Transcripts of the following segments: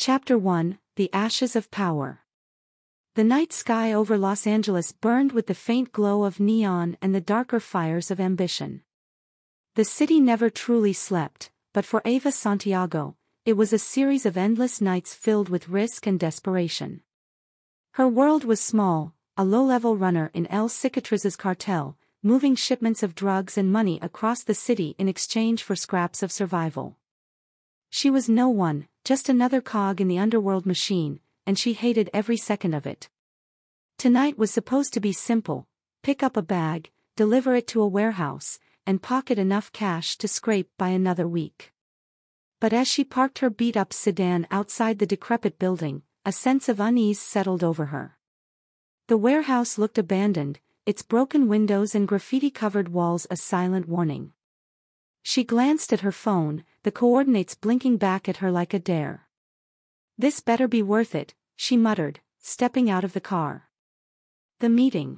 Chapter 1, The Ashes of Power. The night sky over Los Angeles burned with the faint glow of neon and the darker fires of ambition. The city never truly slept, but for Eva Santiago, it was a series of endless nights filled with risk and desperation. Her world was small, a low-level runner in El Cicatriz's cartel, moving shipments of drugs and money across the city in exchange for scraps of survival. She was no one, just another cog in the underworld machine, and she hated every second of it. Tonight was supposed to be simple: pick up a bag, deliver it to a warehouse, and pocket enough cash to scrape by another week. But as she parked her beat-up sedan outside the decrepit building, a sense of unease settled over her. The warehouse looked abandoned, its broken windows and graffiti-covered walls a silent warning. She glanced at her phone, the coordinates blinking back at her like a dare. "This better be worth it," she muttered, stepping out of the car. The meeting.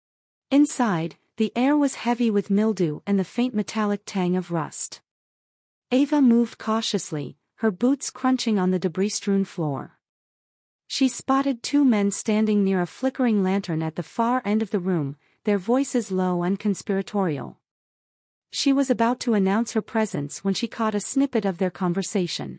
Inside, the air was heavy with mildew and the faint metallic tang of rust. Eva moved cautiously, her boots crunching on the debris-strewn floor. She spotted two men standing near a flickering lantern at the far end of the room, their voices low and conspiratorial. She was about to announce her presence when she caught a snippet of their conversation.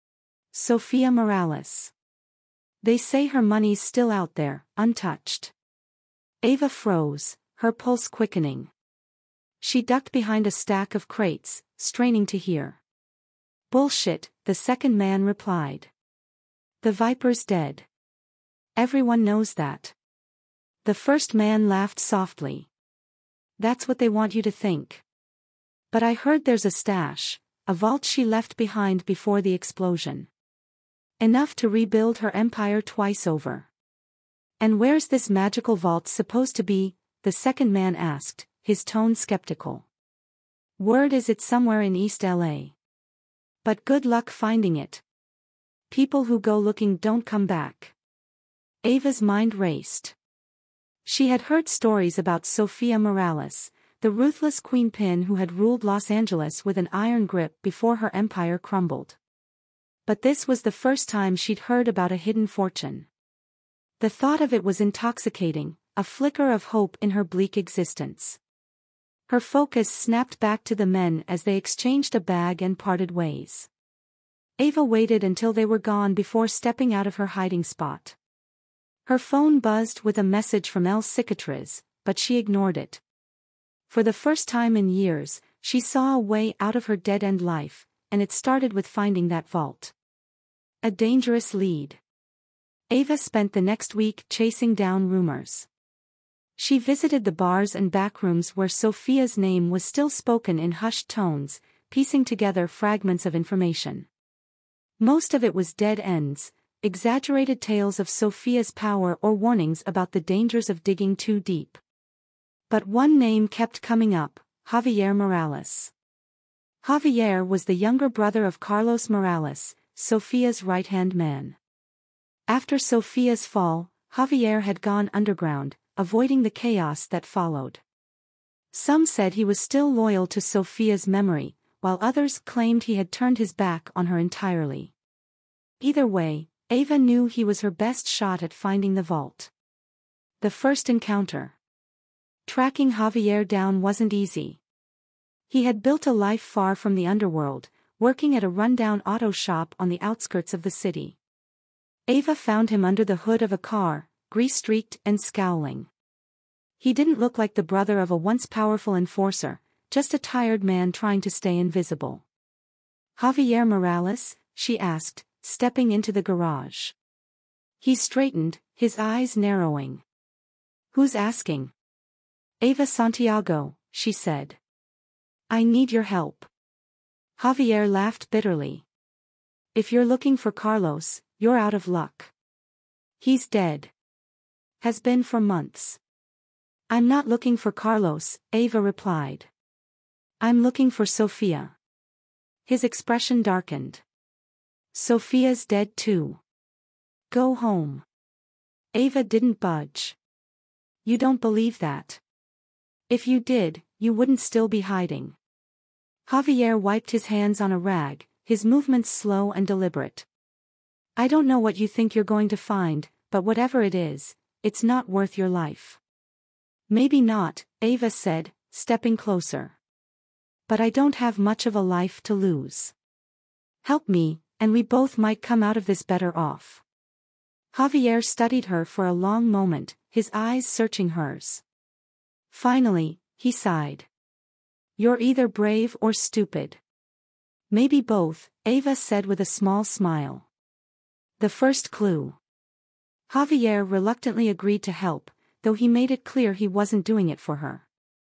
Sofia Morales. "They say her money's still out there, untouched." Eva froze, her pulse quickening. She ducked behind a stack of crates, straining to hear. "Bullshit," the second man replied. "The Viper's dead. Everyone knows that." The first man laughed softly. "That's what they want you to think. But I heard there's a stash, a vault she left behind before the explosion. Enough to rebuild her empire twice over." "And where's this magical vault supposed to be?" the second man asked, his tone skeptical. "Word is it's somewhere in East LA. But good luck finding it. People who go looking don't come back." Eva's mind raced. She had heard stories about Sofia Morales, the ruthless queenpin who had ruled Los Angeles with an iron grip before her empire crumbled. But this was the first time she'd heard about a hidden fortune. The thought of it was intoxicating, a flicker of hope in her bleak existence. Her focus snapped back to the men as they exchanged a bag and parted ways. Eva waited until they were gone before stepping out of her hiding spot. Her phone buzzed with a message from El Cicatriz, but she ignored it. For the first time in years, she saw a way out of her dead-end life, and it started with finding that vault. A dangerous lead. Eva spent the next week chasing down rumors. She visited the bars and backrooms where Sofia's name was still spoken in hushed tones, piecing together fragments of information. Most of it was dead ends, exaggerated tales of Sofia's power or warnings about the dangers of digging too deep. But one name kept coming up: Javier Morales. Javier was the younger brother of Carlos Morales, Sofia's right-hand man. After Sofia's fall, Javier had gone underground, avoiding the chaos that followed. Some said he was still loyal to Sofia's memory, while others claimed he had turned his back on her entirely. Either way, Eva knew he was her best shot at finding the vault. The first encounter. Tracking Javier down wasn't easy. He had built a life far from the underworld, working at a rundown auto shop on the outskirts of the city. Eva found him under the hood of a car, grease-streaked and scowling. He didn't look like the brother of a once powerful enforcer, just a tired man trying to stay invisible. "Javier Morales?" she asked, stepping into the garage. He straightened, his eyes narrowing. "Who's asking?" "Eva Santiago," she said. "I need your help." Javier laughed bitterly. "If you're looking for Carlos, you're out of luck. He's dead. Has been for months." "I'm not looking for Carlos," Eva replied. "I'm looking for Sofia." His expression darkened. "Sofia's dead too. Go home." Eva didn't budge. "You don't believe that? If you did, you wouldn't still be hiding." Javier wiped his hands on a rag, his movements slow and deliberate. I don't know what you think you're going to find, but whatever it is, it's not worth your life. Maybe not, Ava said, stepping closer. But I don't have much of a life to lose. Help me, and we both might come out of this better off. Javier studied her for a long moment, his eyes searching hers. Finally, he sighed. You're either brave or stupid. Maybe both, Ava said with a small smile. The first clue. Javier reluctantly agreed to help, though he made it clear he wasn't doing it for her.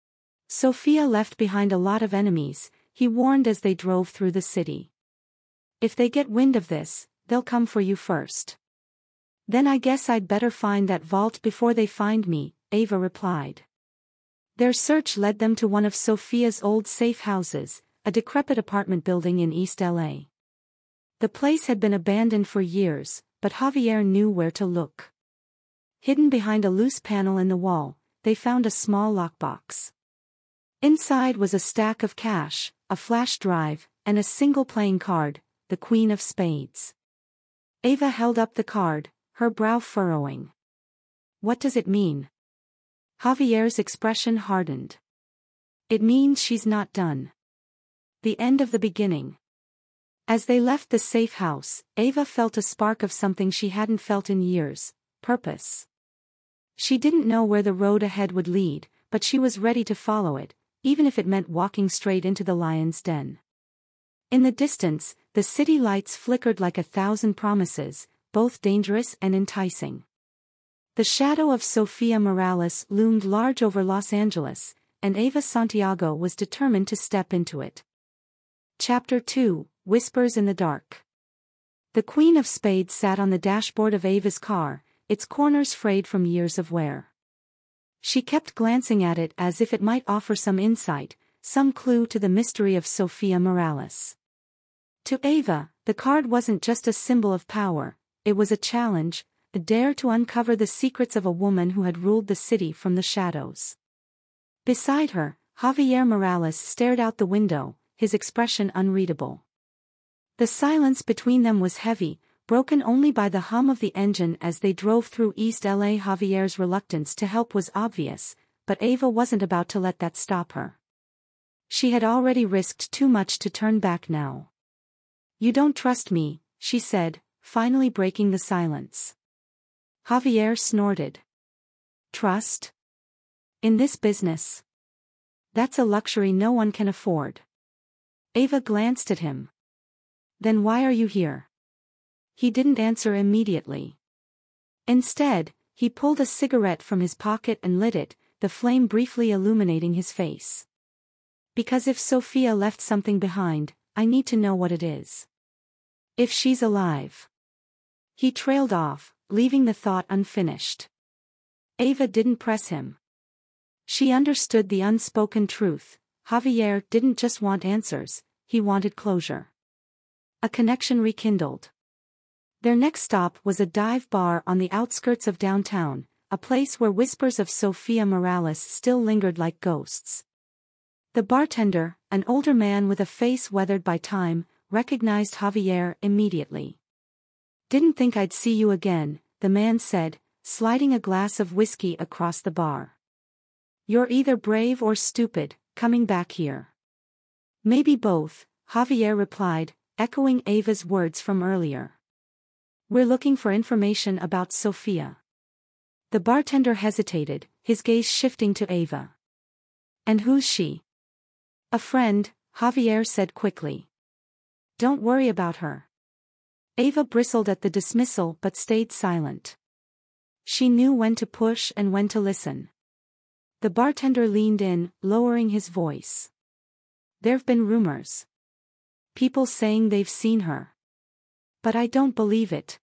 Sofia left behind a lot of enemies, he warned as they drove through the city. If they get wind of this, they'll come for you first. Then I guess I'd better find that vault before they find me, Ava replied. Their search led them to one of Sofia's old safe houses, a decrepit apartment building in East LA. The place had been abandoned for years, but Javier knew where to look. Hidden behind a loose panel in the wall, they found a small lockbox. Inside was a stack of cash, a flash drive, and a single playing card, the Queen of Spades. Ava held up the card, her brow furrowing. What does it mean? Javier's expression hardened. It means she's not done. The end of the beginning. As they left the safe house, Ava felt a spark of something she hadn't felt in years: purpose. She didn't know where the road ahead would lead, but she was ready to follow it, even if it meant walking straight into the lion's den. In the distance, the city lights flickered like 1,000 promises, both dangerous and enticing. The shadow of Sofia Morales loomed large over Los Angeles, and Ava Santiago was determined to step into it. Chapter 2: Whispers in the Dark. The Queen of Spades sat on the dashboard of Ava's car, its corners frayed from years of wear. She kept glancing at it as if it might offer some insight, some clue to the mystery of Sofia Morales. To Ava, the card wasn't just a symbol of power, it was a challenge, a dare to uncover the secrets of a woman who had ruled the city from the shadows. Beside her, Javier Morales stared out the window, his expression unreadable. The silence between them was heavy, broken only by the hum of the engine as they drove through East LA. Javier's reluctance to help was obvious, but Ava wasn't about to let that stop her. She had already risked too much to turn back now. You don't trust me, she said, finally breaking the silence. Javier snorted. Trust? In this business? That's a luxury no one can afford. Ava glanced at him. Then why are you here? He didn't answer immediately. Instead, he pulled a cigarette from his pocket and lit it, the flame briefly illuminating his face. Because if Sofia left something behind, I need to know what it is. If she's alive. He trailed off, leaving the thought unfinished. Ava didn't press him. She understood the unspoken truth: Javier didn't just want answers, he wanted closure. A connection rekindled. Their next stop was a dive bar on the outskirts of downtown, a place where whispers of Sofia Morales still lingered like ghosts. The bartender, an older man with a face weathered by time, recognized Javier immediately. Didn't think I'd see you again, the man said, sliding a glass of whiskey across the bar. You're either brave or stupid, coming back here. Maybe both, Javier replied, echoing Ava's words from earlier. We're looking for information about Sofia. The bartender hesitated, his gaze shifting to Ava. And who's she? A friend, Javier said quickly. Don't worry about her. Ava bristled at the dismissal but stayed silent. She knew when to push and when to listen. The bartender leaned in, lowering his voice. There've been rumors. People saying they've seen her. But I don't believe it.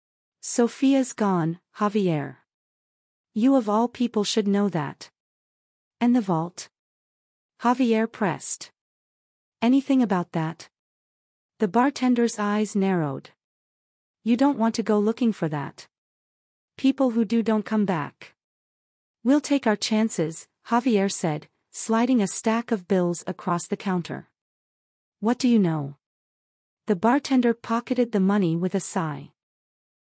Sofia's gone, Javier. You of all people should know that. And the vault? Javier pressed. Anything about that? The bartender's eyes narrowed. You don't want to go looking for that. People who do don't come back. We'll take our chances, Javier said, sliding a stack of bills across the counter. What do you know? The bartender pocketed the money with a sigh.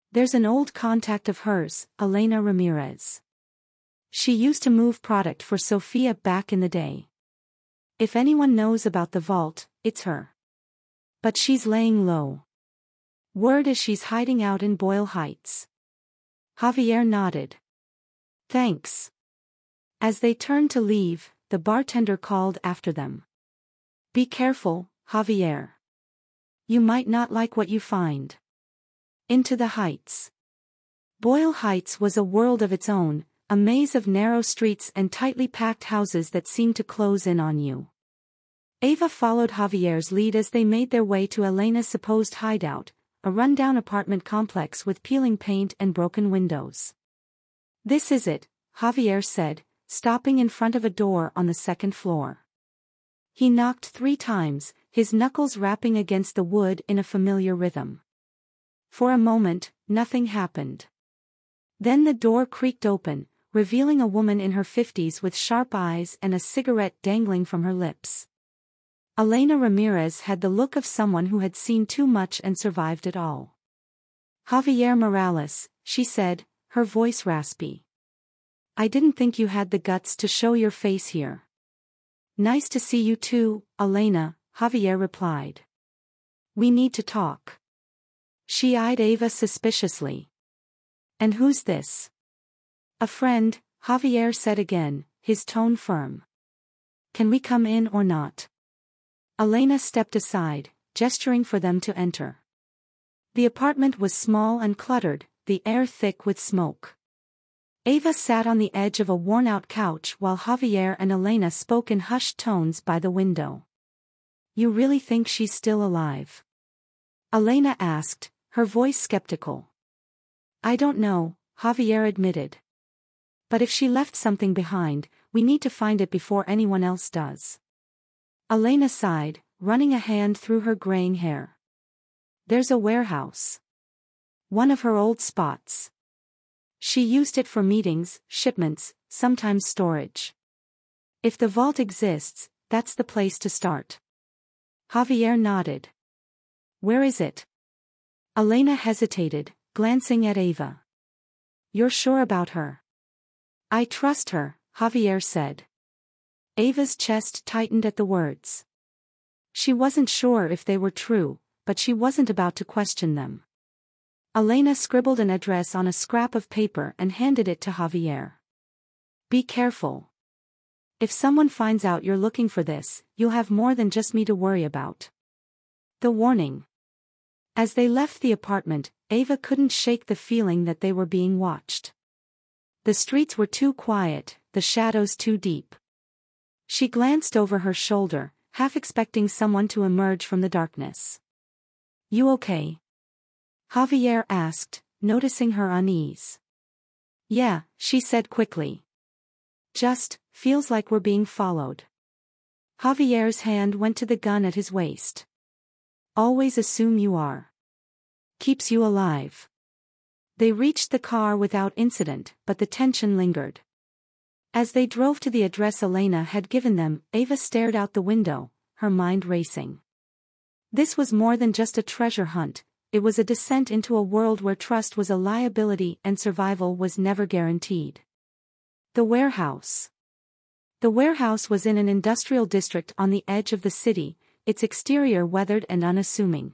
There's an old contact of hers, Elena Ramirez. She used to move product for Sofia back in the day. If anyone knows about the vault, it's her. But she's laying low. Word is she's hiding out in Boyle Heights. Javier nodded. Thanks. As they turned to leave, the bartender called after them. Be careful, Javier. You might not like what you find. Into the Heights. Boyle Heights was a world of its own, a maze of narrow streets and tightly packed houses that seemed to close in on you. Ava followed Javier's lead as they made their way to Elena's supposed hideout, a rundown apartment complex with peeling paint and broken windows. This is it, Javier said, stopping in front of a door on the second floor. He knocked 3 times, his knuckles rapping against the wood in a familiar rhythm. For a moment, nothing happened. Then the door creaked open, revealing a woman in her 50s with sharp eyes and a cigarette dangling from her lips. Elena Ramirez had the look of someone who had seen too much and survived it all. Javier Morales, she said, her voice raspy. I didn't think you had the guts to show your face here. Nice to see you too, Elena, Javier replied. We need to talk. She eyed Ava suspiciously. And who's this? A friend, Javier said again, his tone firm. Can we come in or not? Elena stepped aside, gesturing for them to enter. The apartment was small and cluttered, the air thick with smoke. Ava sat on the edge of a worn-out couch while Javier and Elena spoke in hushed tones by the window. You really think she's still alive? Elena asked, her voice skeptical. I don't know, Javier admitted. But if she left something behind, we need to find it before anyone else does. Elena sighed, running a hand through her graying hair. There's a warehouse. One of her old spots. She used it for meetings, shipments, sometimes storage. If the vault exists, that's the place to start. Javier nodded. Where is it? Elena hesitated, glancing at Ava. You're sure about her? I trust her, Javier said. Ava's chest tightened at the words. She wasn't sure if they were true, but she wasn't about to question them. Elena scribbled an address on a scrap of paper and handed it to Javier. Be careful. If someone finds out you're looking for this, you'll have more than just me to worry about. The warning. As they left the apartment, Ava couldn't shake the feeling that they were being watched. The streets were too quiet, the shadows too deep. She glanced over her shoulder, half expecting someone to emerge from the darkness. You okay? Javier asked, noticing her unease. Yeah, she said quickly. Just, feels like we're being followed. Javier's hand went to the gun at his waist. Always assume you are. Keeps you alive. They reached the car without incident, but the tension lingered. As they drove to the address Elena had given them, Ava stared out the window, her mind racing. This was more than just a treasure hunt, it was a descent into a world where trust was a liability and survival was never guaranteed. The warehouse. The warehouse was in an industrial district on the edge of the city, its exterior weathered and unassuming.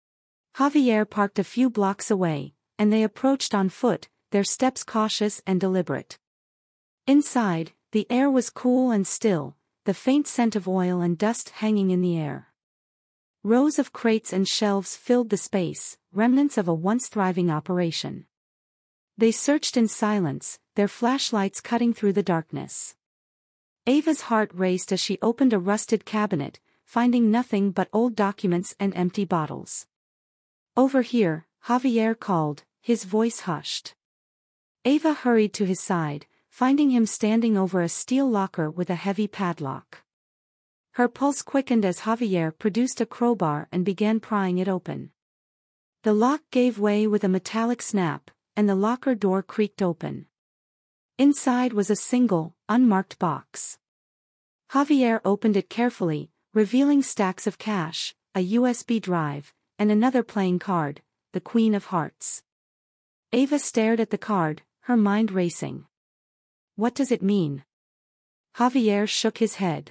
Javier parked a few blocks away, and they approached on foot, their steps cautious and deliberate. Inside, the air was cool and still, the faint scent of oil and dust hanging in the air. Rows of crates and shelves filled the space, remnants of a once thriving operation. They searched in silence, their flashlights cutting through the darkness. Ava's heart raced as she opened a rusted cabinet, finding nothing but old documents and empty bottles. Over here, Javier called, his voice hushed. Ava hurried to his side, finding him standing over a steel locker with a heavy padlock. Her pulse quickened as Javier produced a crowbar and began prying it open. The lock gave way with a metallic snap, and the locker door creaked open. Inside was a single, unmarked box. Javier opened it carefully, revealing stacks of cash, a USB drive, and another playing card, the Queen of Hearts. Ava stared at the card, her mind racing. What does it mean? Javier shook his head.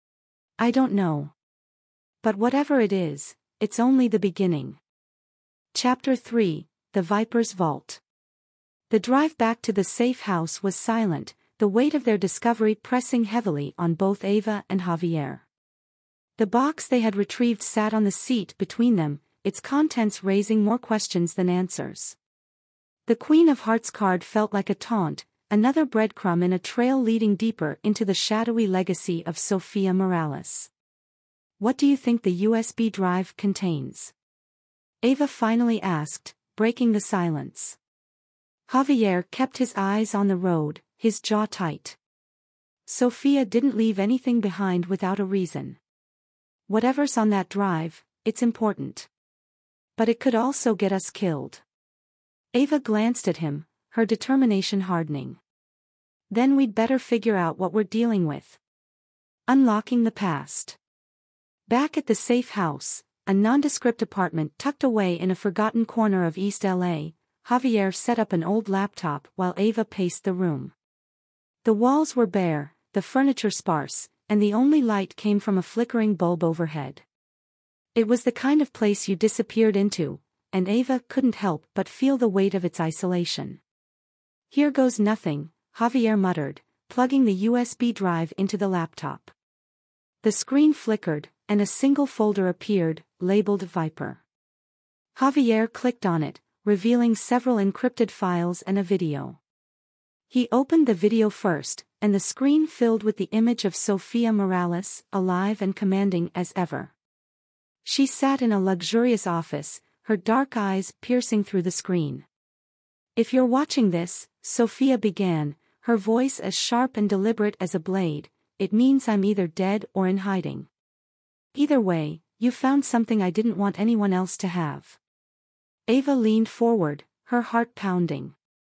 I don't know. But whatever it is, it's only the beginning. Chapter 3, The Viper's Vault. The drive back to the safe house was silent, the weight of their discovery pressing heavily on both Ava and Javier. The box they had retrieved sat on the seat between them, its contents raising more questions than answers. The Queen of Hearts card felt like a taunt, another breadcrumb in a trail leading deeper into the shadowy legacy of Sofia Morales. What do you think the USB drive contains? Ava finally asked, breaking the silence. Javier kept his eyes on the road, his jaw tight. Sofia didn't leave anything behind without a reason. Whatever's on that drive, it's important. But it could also get us killed. Ava glanced at him, her determination hardening. Then we'd better figure out what we're dealing with. Unlocking the past. Back at the safe house, a nondescript apartment tucked away in a forgotten corner of East LA, Javier set up an old laptop while Ava paced the room. The walls were bare, the furniture sparse, and the only light came from a flickering bulb overhead. It was the kind of place you disappeared into, and Ava couldn't help but feel the weight of its isolation. Here goes nothing, Javier muttered, plugging the USB drive into the laptop. The screen flickered, and a single folder appeared, labeled Viper. Javier clicked on it, revealing several encrypted files and a video. He opened the video first, and the screen filled with the image of Sofia Morales, alive and commanding as ever. She sat in a luxurious office, her dark eyes piercing through the screen. If you're watching this, Sofia began, her voice as sharp and deliberate as a blade, it means I'm either dead or in hiding. Either way, you found something I didn't want anyone else to have. Ava leaned forward, her heart pounding.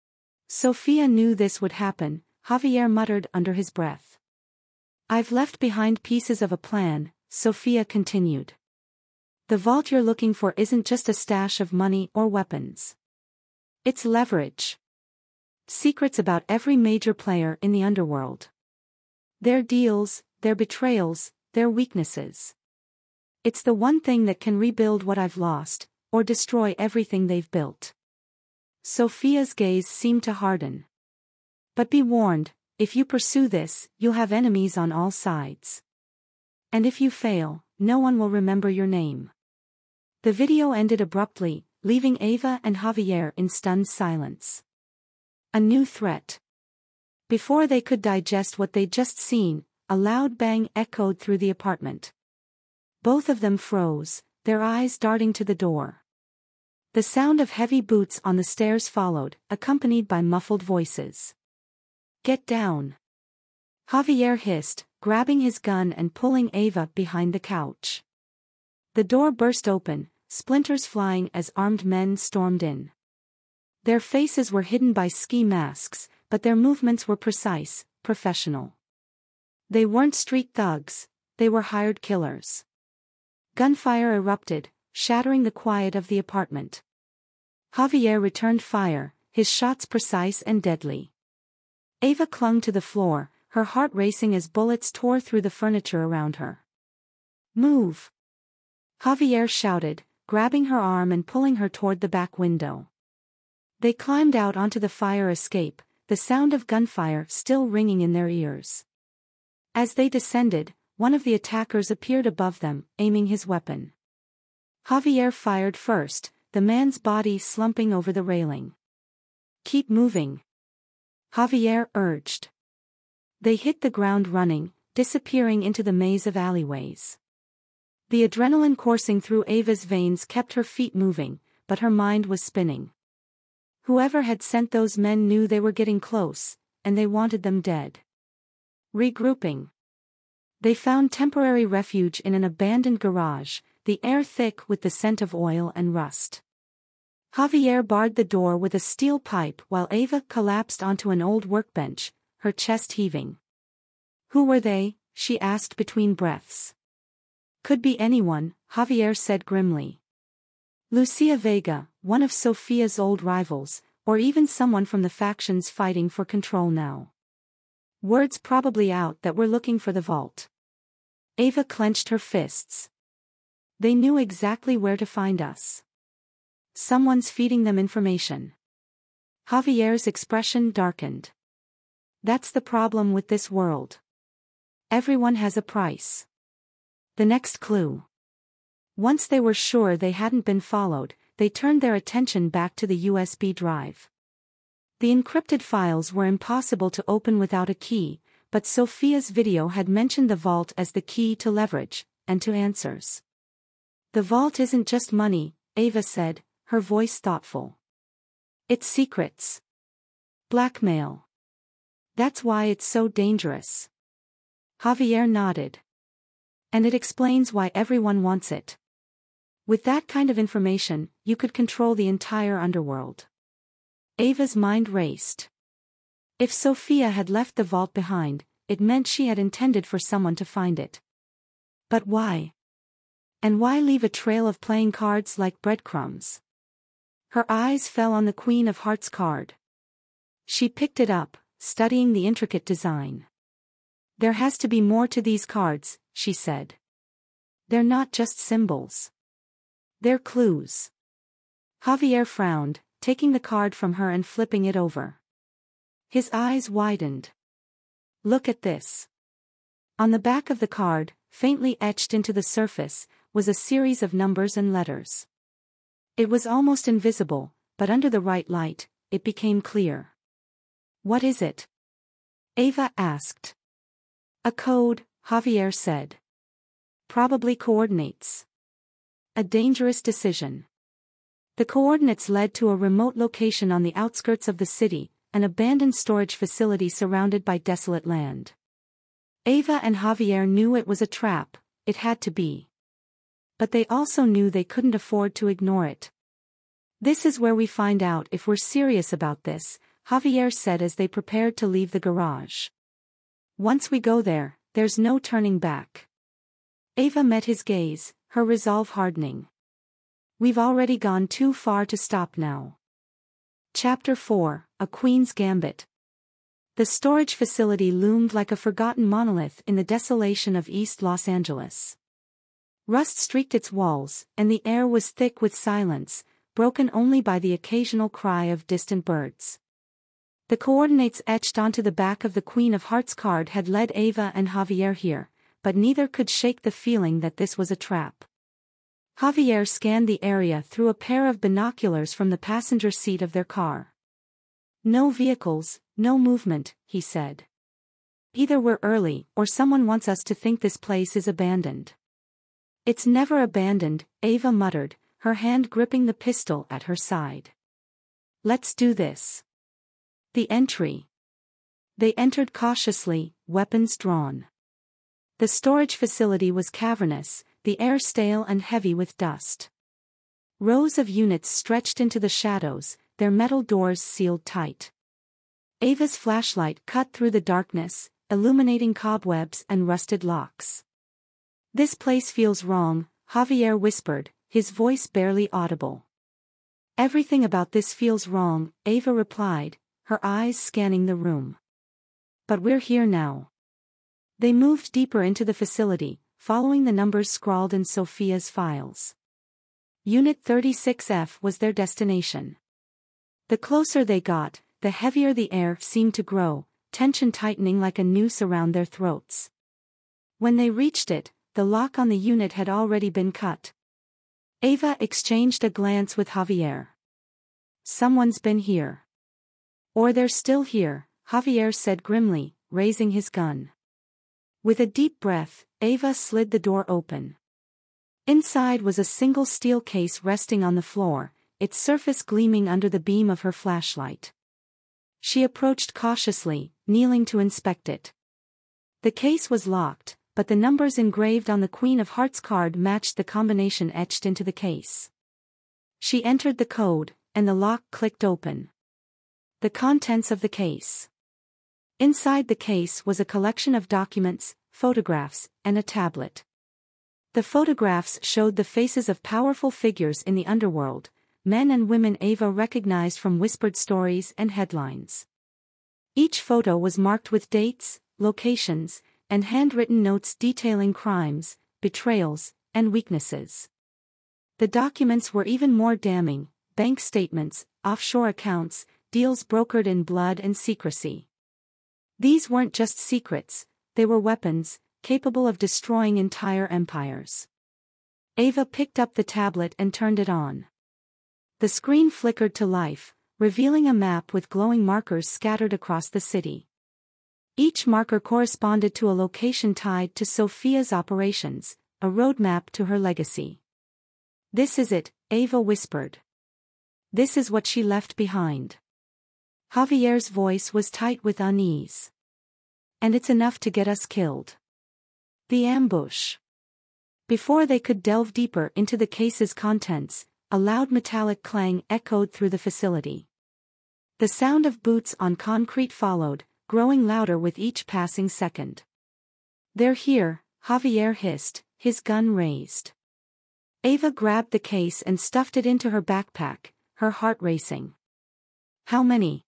Sofia knew this would happen, Javier muttered under his breath. I've left behind pieces of a plan, Sofia continued. The vault you're looking for isn't just a stash of money or weapons. It's leverage. Secrets about every major player in the underworld. Their deals, their betrayals, their weaknesses. It's the one thing that can rebuild what I've lost, or destroy everything they've built. Sofia's gaze seemed to harden. But be warned, if you pursue this, you'll have enemies on all sides. And if you fail, no one will remember your name. The video ended abruptly, leaving Ava and Javier in stunned silence. A new threat. Before they could digest what they'd just seen, a loud bang echoed through the apartment. Both of them froze, their eyes darting to the door. The sound of heavy boots on the stairs followed, accompanied by muffled voices. Get down. Javier hissed, grabbing his gun and pulling Ava behind the couch. The door burst open, splinters flying as armed men stormed in. Their faces were hidden by ski masks, but their movements were precise, professional. They weren't street thugs, they were hired killers. Gunfire erupted, shattering the quiet of the apartment. Javier returned fire, his shots precise and deadly. Ava clung to the floor, her heart racing as bullets tore through the furniture around her. Move! Javier shouted, grabbing her arm and pulling her toward the back window. They climbed out onto the fire escape, the sound of gunfire still ringing in their ears. As they descended, one of the attackers appeared above them, aiming his weapon. Javier fired first, the man's body slumping over the railing. Keep moving, Javier urged. They hit the ground running, disappearing into the maze of alleyways. The adrenaline coursing through Ava's veins kept her feet moving, but her mind was spinning. Whoever had sent those men knew they were getting close, and they wanted them dead. Regrouping. They found temporary refuge in an abandoned garage, the air thick with the scent of oil and rust. Javier barred the door with a steel pipe while Ava collapsed onto an old workbench, her chest heaving. Who were they? She asked between breaths. Could be anyone, Javier said grimly. Lucia Vega, one of Sofia's old rivals, Or even someone from the factions fighting for control now. Word's probably out that we're looking for the vault. Ava clenched her fists. They knew exactly where to find us. Someone's feeding them information. Javier's expression darkened. That's the problem with this world. Everyone has a price. The next clue. Once they were sure they hadn't been followed, they turned their attention back to the USB drive. The encrypted files were impossible to open without a key, but Sophia's video had mentioned the vault as the key to leverage, and to answers. The vault isn't just money, Ava said, her voice thoughtful. It's secrets. Blackmail. That's why it's so dangerous. Javier nodded. And it explains why everyone wants it. With that kind of information, you could control the entire underworld. Ava's mind raced. If Sophia had left the vault behind, it meant she had intended for someone to find it. But why? And why leave a trail of playing cards like breadcrumbs? Her eyes fell on the Queen of Hearts card. She picked it up, studying the intricate design. There has to be more to these cards, she said. They're not just symbols. They're clues. Javier frowned, taking the card from her and flipping it over. His eyes widened. Look at this. On the back of the card, faintly etched into the surface, was a series of numbers and letters. It was almost invisible, but under the right light, it became clear. What is it? Ava asked. A code, Javier said. Probably coordinates. A dangerous decision. The coordinates led to a remote location on the outskirts of the city, an abandoned storage facility surrounded by desolate land. Ava and Javier knew it was a trap, it had to be. But they also knew they couldn't afford to ignore it. This is where we find out if we're serious about this, Javier said as they prepared to leave the garage. Once we go there, there's no turning back. Ava met his gaze, her resolve hardening. We've already gone too far to stop now. Chapter 4, A Queen's Gambit. The storage facility loomed like a forgotten monolith in the desolation of East Los Angeles. Rust streaked its walls, and the air was thick with silence, broken only by the occasional cry of distant birds. The coordinates etched onto the back of the Queen of Hearts card had led Ava and Javier here, but neither could shake the feeling that this was a trap. Javier scanned the area through a pair of binoculars from the passenger seat of their car. No vehicles, no movement, he said. Either we're early, or someone wants us to think this place is abandoned. It's never abandoned, Ava muttered, her hand gripping the pistol at her side. Let's do this. The entry. They entered cautiously, weapons drawn. The storage facility was cavernous, the air stale and heavy with dust. Rows of units stretched into the shadows, their metal doors sealed tight. Ava's flashlight cut through the darkness, illuminating cobwebs and rusted locks. This place feels wrong, Javier whispered, his voice barely audible. Everything about this feels wrong, Ava replied, her eyes scanning the room. But we're here now. They moved deeper into the facility, following the numbers scrawled in Sophia's files. Unit 36F was their destination. The closer they got, the heavier the air seemed to grow, tension tightening like a noose around their throats. When they reached it, the lock on the unit had already been cut. Ava exchanged a glance with Javier. Someone's been here. Or they're still here, Javier said grimly, raising his gun. With a deep breath, Ava slid the door open. Inside was a single steel case resting on the floor, its surface gleaming under the beam of her flashlight. She approached cautiously, kneeling to inspect it. The case was locked, but the numbers engraved on the Queen of Hearts card matched the combination etched into the case. She entered the code, and the lock clicked open. The contents of the case. Inside the case was a collection of documents, photographs, and a tablet. The photographs showed the faces of powerful figures in the underworld, men and women Ava recognized from whispered stories and headlines. Each photo was marked with dates, locations, and handwritten notes detailing crimes, betrayals, and weaknesses. The documents were even more damning: bank statements, offshore accounts, deals brokered in blood and secrecy. These weren't just secrets, they were weapons, capable of destroying entire empires. Ava picked up the tablet and turned it on. The screen flickered to life, revealing a map with glowing markers scattered across the city. Each marker corresponded to a location tied to Sophia's operations, a roadmap to her legacy. "This is it," Ava whispered. "This is what she left behind." Javier's voice was tight with unease. "And it's enough to get us killed." The ambush. Before they could delve deeper into the case's contents, a loud metallic clang echoed through the facility. The sound of boots on concrete followed, growing louder with each passing second. "They're here," Javier hissed, his gun raised. Ava grabbed the case and stuffed it into her backpack, her heart racing. "How many?"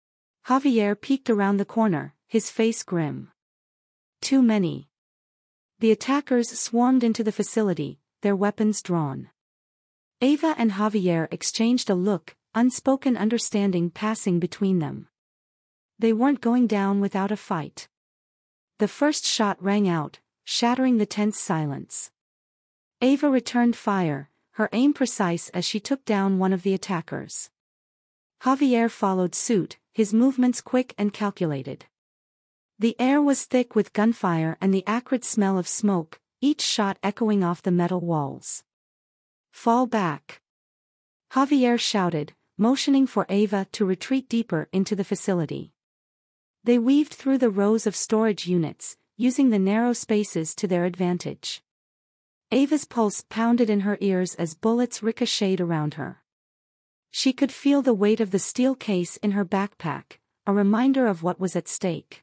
Javier peeked around the corner, his face grim. "Too many." The attackers swarmed into the facility, their weapons drawn. Ava and Javier exchanged a look, unspoken understanding passing between them. They weren't going down without a fight. The first shot rang out, shattering the tense silence. Ava returned fire, her aim precise as she took down one of the attackers. Javier followed suit, his movements quick and calculated. The air was thick with gunfire and the acrid smell of smoke, each shot echoing off the metal walls. "Fall back!" Javier shouted, motioning for Ava to retreat deeper into the facility. They weaved through the rows of storage units, using the narrow spaces to their advantage. Ava's pulse pounded in her ears as bullets ricocheted around her. She could feel the weight of the steel case in her backpack, a reminder of what was at stake.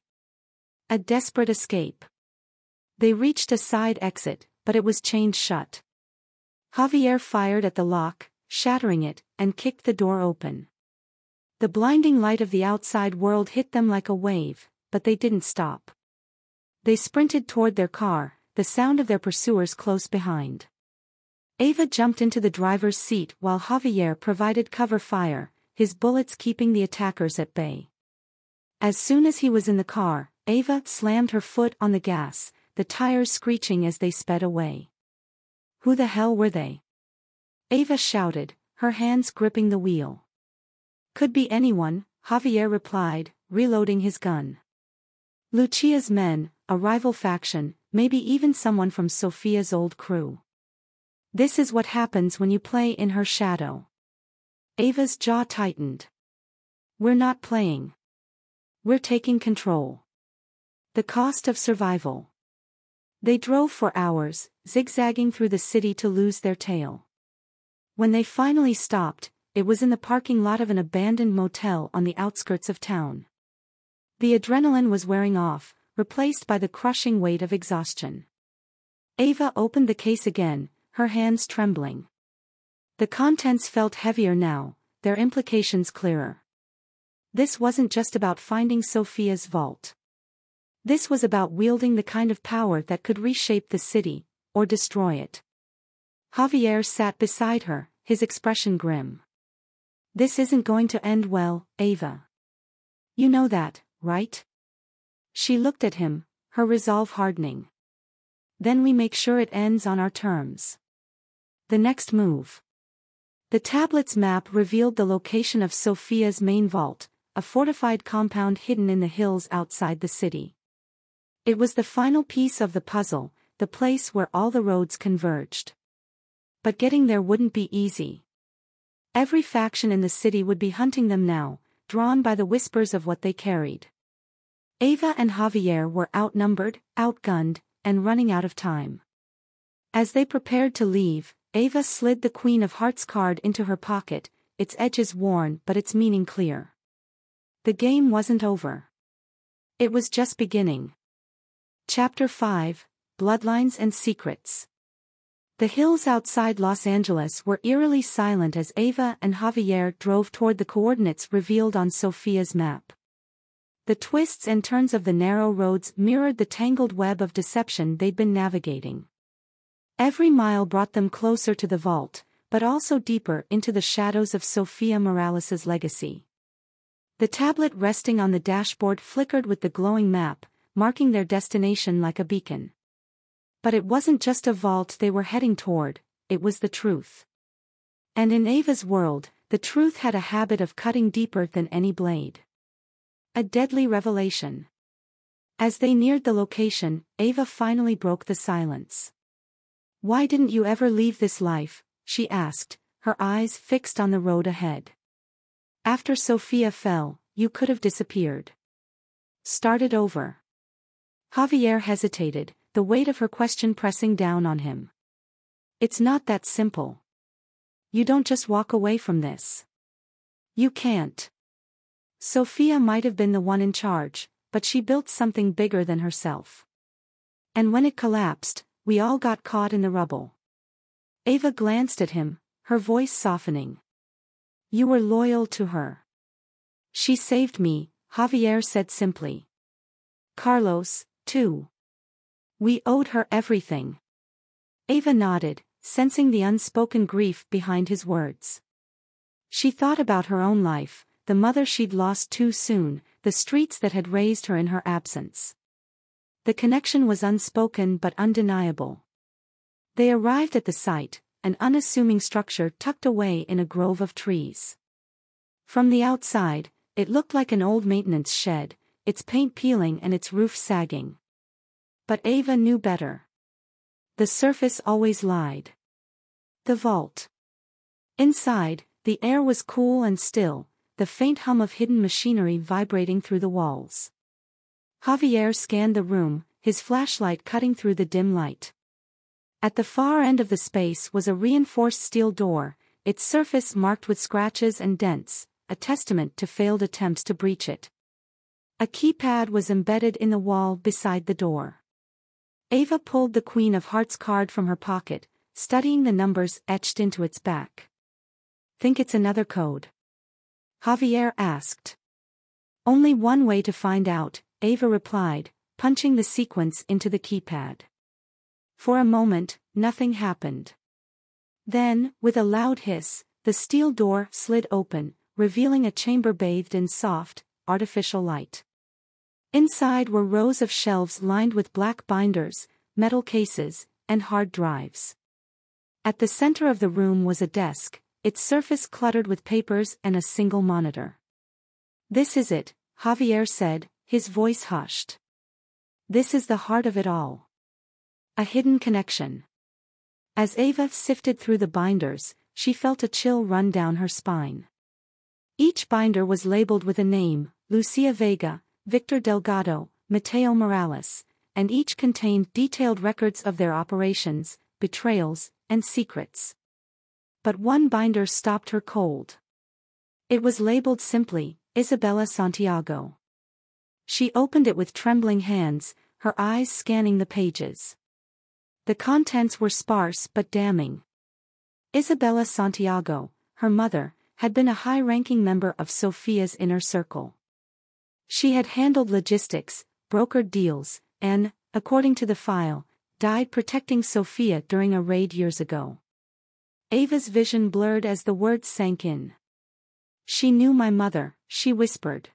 A desperate escape. They reached a side exit, but it was chained shut. Javier fired at the lock, shattering it, and kicked the door open. The blinding light of the outside world hit them like a wave, but they didn't stop. They sprinted toward their car, the sound of their pursuers close behind. Ava jumped into the driver's seat while Javier provided cover fire, his bullets keeping the attackers at bay. As soon as he was in the car, Ava slammed her foot on the gas, the tires screeching as they sped away. Who the hell were they? Ava shouted, her hands gripping the wheel. "Could be anyone," Javier replied, reloading his gun. "Lucia's men, a rival faction, maybe even someone from Sophia's old crew. This is what happens when you play in her shadow." Ava's jaw tightened. "We're not playing. We're taking control." The cost of survival. They drove for hours, zigzagging through the city to lose their tail. When they finally stopped, it was in the parking lot of an abandoned motel on the outskirts of town. The adrenaline was wearing off, replaced by the crushing weight of exhaustion. Ava opened the case again, her hands trembling. The contents felt heavier now, their implications clearer. This wasn't just about finding Sophia's vault. This was about wielding the kind of power that could reshape the city, or destroy it. Javier sat beside her, his expression grim. "This isn't going to end well, Ava. You know that, right?" She looked at him, her resolve hardening. "Then we make sure it ends on our terms." The next move. The tablet's map revealed the location of Sophia's main vault, a fortified compound hidden in the hills outside the city. It was the final piece of the puzzle, the place where all the roads converged. But getting there wouldn't be easy. Every faction in the city would be hunting them now, drawn by the whispers of what they carried. Ava and Javier were outnumbered, outgunned, and running out of time. As they prepared to leave, Ava slid the Queen of Hearts card into her pocket, its edges worn but its meaning clear. The game wasn't over. It was just beginning. Chapter 5, Bloodlines and Secrets. The hills outside Los Angeles were eerily silent as Ava and Javier drove toward the coordinates revealed on Sophia's map. The twists and turns of the narrow roads mirrored the tangled web of deception they'd been navigating. Every mile brought them closer to the vault, but also deeper into the shadows of Sofia Morales's legacy. The tablet resting on the dashboard flickered with the glowing map, marking their destination like a beacon. But it wasn't just a vault they were heading toward, it was the truth. And in Ava's world, the truth had a habit of cutting deeper than any blade. A deadly revelation. As they neared the location, Ava finally broke the silence. "Why didn't you ever leave this life?" she asked, her eyes fixed on the road ahead. "After Sofia fell, you could have disappeared. Started over." Javier hesitated, the weight of her question pressing down on him. "It's not that simple. You don't just walk away from this. You can't. Sofia might have been the one in charge, but she built something bigger than herself. And when it collapsed, we all got caught in the rubble." Ava glanced at him, her voice softening. "You were loyal to her." "She saved me," Javier said simply. "Carlos, too. We owed her everything." Ava nodded, sensing the unspoken grief behind his words. She thought about her own life, the mother she'd lost too soon, the streets that had raised her in her absence. The connection was unspoken but undeniable. They arrived at the site, an unassuming structure tucked away in a grove of trees. From the outside, it looked like an old maintenance shed, its paint peeling and its roof sagging. But Ava knew better. The surface always lied. The vault. Inside, the air was cool and still, the faint hum of hidden machinery vibrating through the walls. Javier scanned the room, his flashlight cutting through the dim light. At the far end of the space was a reinforced steel door, its surface marked with scratches and dents, a testament to failed attempts to breach it. A keypad was embedded in the wall beside the door. Ava pulled the Queen of Hearts card from her pocket, studying the numbers etched into its back. "Think it's another code?" Javier asked. "Only one way to find out," Ava replied, punching the sequence into the keypad. For a moment, nothing happened. Then, with a loud hiss, the steel door slid open, revealing a chamber bathed in soft, artificial light. Inside were rows of shelves lined with black binders, metal cases, and hard drives. At the center of the room was a desk, its surface cluttered with papers and a single monitor. "This is it," Javier said, his voice hushed. "This is the heart of it all. A hidden connection." As Ava sifted through the binders, she felt a chill run down her spine. Each binder was labeled with a name: Lucia Vega, Victor Delgado, Mateo Morales, and each contained detailed records of their operations, betrayals, and secrets. But one binder stopped her cold. It was labeled simply, Isabela Santiago. She opened it with trembling hands, her eyes scanning the pages. The contents were sparse but damning. Isabela Santiago, her mother, had been a high-ranking member of Sofia's inner circle. She had handled logistics, brokered deals, and, according to the file, died protecting Sofia during a raid years ago. Ava's vision blurred as the words sank in. "She knew my mother," she whispered.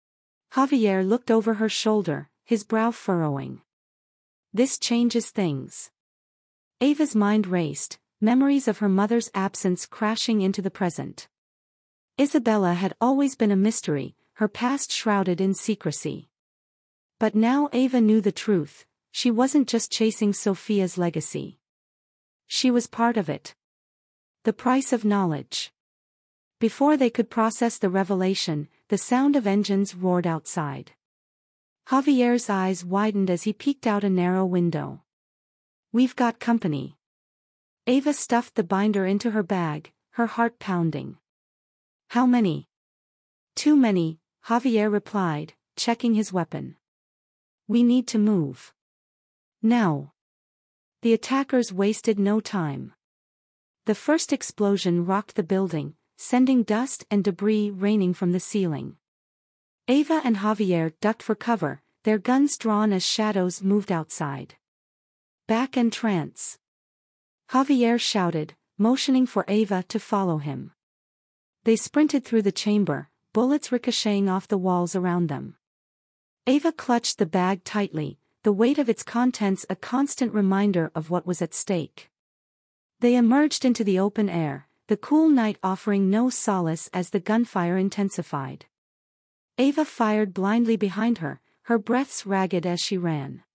Javier looked over her shoulder, his brow furrowing. "This changes things." Ava's mind raced, memories of her mother's absence crashing into the present. Isabela had always been a mystery, her past shrouded in secrecy. But now Ava knew the truth: she wasn't just chasing Sofia's legacy. She was part of it. The price of knowledge. Before they could process the revelation, the sound of engines roared outside. Javier's eyes widened as he peeked out a narrow window. "We've got company." Ava stuffed the binder into her bag, her heart pounding. "How many?" "Too many," Javier replied, checking his weapon. "We need to move. Now." The attackers wasted no time. The first explosion rocked the building, sending dust and debris raining from the ceiling. Ava and Javier ducked for cover, their guns drawn as shadows moved outside. "Back and trance!" Javier shouted, motioning for Ava to follow him. They sprinted through the chamber, bullets ricocheting off the walls around them. Ava clutched the bag tightly, the weight of its contents a constant reminder of what was at stake. They emerged into the open air, the cool night offering no solace as the gunfire intensified. Ava fired blindly behind her, her breaths ragged as she ran.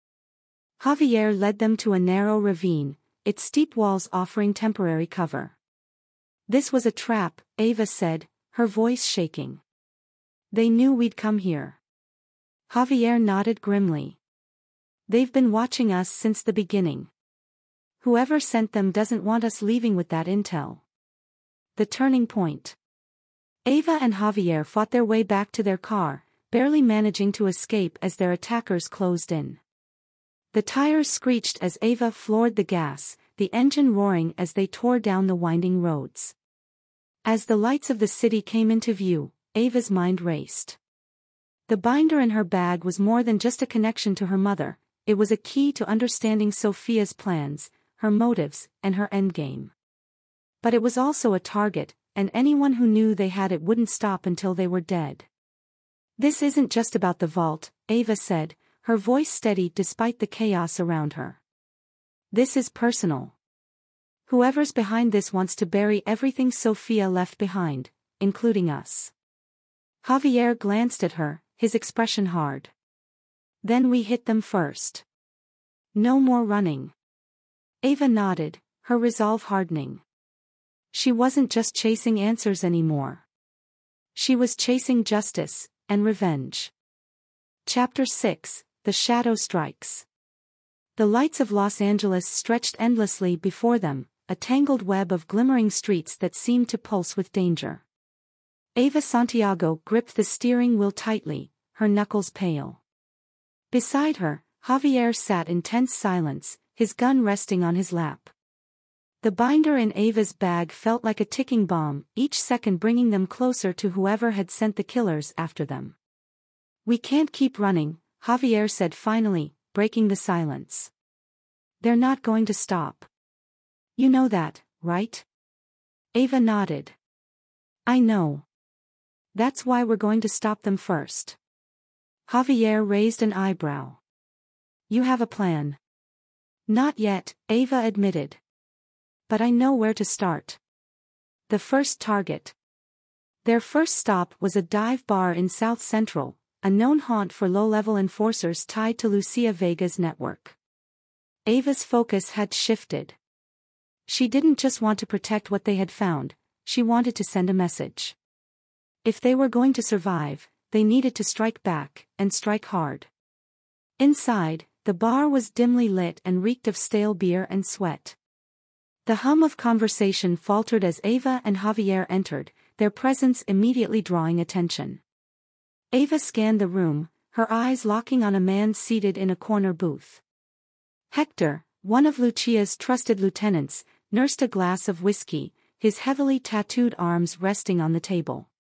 Javier led them to a narrow ravine, its steep walls offering temporary cover. "This was a trap," Ava said, her voice shaking. "They knew we'd come here." Javier nodded grimly. "They've been watching us since the beginning. Whoever sent them doesn't want us leaving with that intel." The turning point. Ava and Javier fought their way back to their car, barely managing to escape as their attackers closed in. The tires screeched as Ava floored the gas, the engine roaring as they tore down the winding roads. As the lights of the city came into view, Ava's mind raced. The binder in her bag was more than just a connection to her mother, it was a key to understanding Sophia's plans, her motives, and her endgame. But it was also a target, and anyone who knew they had it wouldn't stop until they were dead. "This isn't just about the vault," Ava said, her voice steady despite the chaos around her. "This is personal. Whoever's behind this wants to bury everything Sophia left behind, including us." Javier glanced at her, his expression hard. "Then we hit them first. No more running." Ava nodded, her resolve hardening. She wasn't just chasing answers anymore. She was chasing justice and revenge. Chapter 6: The Shadow Strikes. The lights of Los Angeles stretched endlessly before them, a tangled web of glimmering streets that seemed to pulse with danger. Ava Santiago gripped the steering wheel tightly, her knuckles pale. Beside her, Javier sat in tense silence, his gun resting on his lap. The binder in Ava's bag felt like a ticking bomb, each second bringing them closer to whoever had sent the killers after them. "We can't keep running," Javier said finally, breaking the silence. "They're not going to stop. You know that, right?" Ava nodded. "I know. That's why we're going to stop them first." Javier raised an eyebrow. "You have a plan?" "Not yet," Ava admitted. "But I know where to start." The first target. Their first stop was a dive bar in South Central, a known haunt for low-level enforcers tied to Lucia Vega's network. Ava's focus had shifted. She didn't just want to protect what they had found, she wanted to send a message. If they were going to survive, they needed to strike back, and strike hard. Inside, the bar was dimly lit and reeked of stale beer and sweat. The hum of conversation faltered as Ava and Javier entered, their presence immediately drawing attention. Ava scanned the room, her eyes locking on a man seated in a corner booth. Hector, one of Lucia's trusted lieutenants, nursed a glass of whiskey, his heavily tattooed arms resting on the table.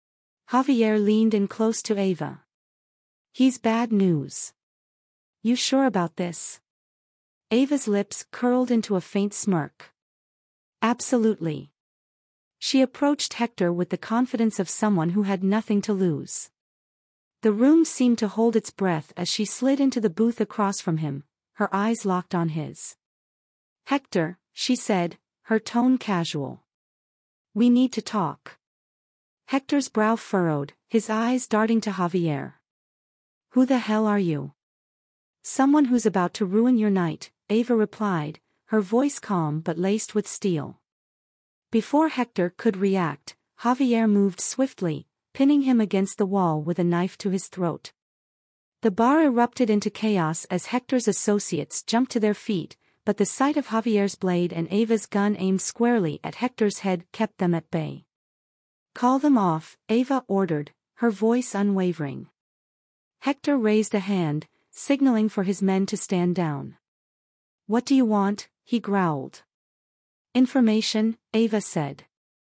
Javier leaned in close to Ava. "He's bad news." "You sure about this?" Ava's lips curled into a faint smirk. "Absolutely." She approached Hector with the confidence of someone who had nothing to lose. The room seemed to hold its breath as she slid into the booth across from him, her eyes locked on his. "Hector," she said, her tone casual. "We need to talk." Hector's brow furrowed, his eyes darting to Javier. "Who the hell are you?" "Someone who's about to ruin your night," Ava replied, her voice calm but laced with steel. Before Hector could react, Javier moved swiftly, pinning him against the wall with a knife to his throat. The bar erupted into chaos as Hector's associates jumped to their feet, but the sight of Javier's blade and Ava's gun aimed squarely at Hector's head kept them at bay. "Call them off," Ava ordered, her voice unwavering. Hector raised a hand, signaling for his men to stand down. What do you want? He growled. Information, Ava said.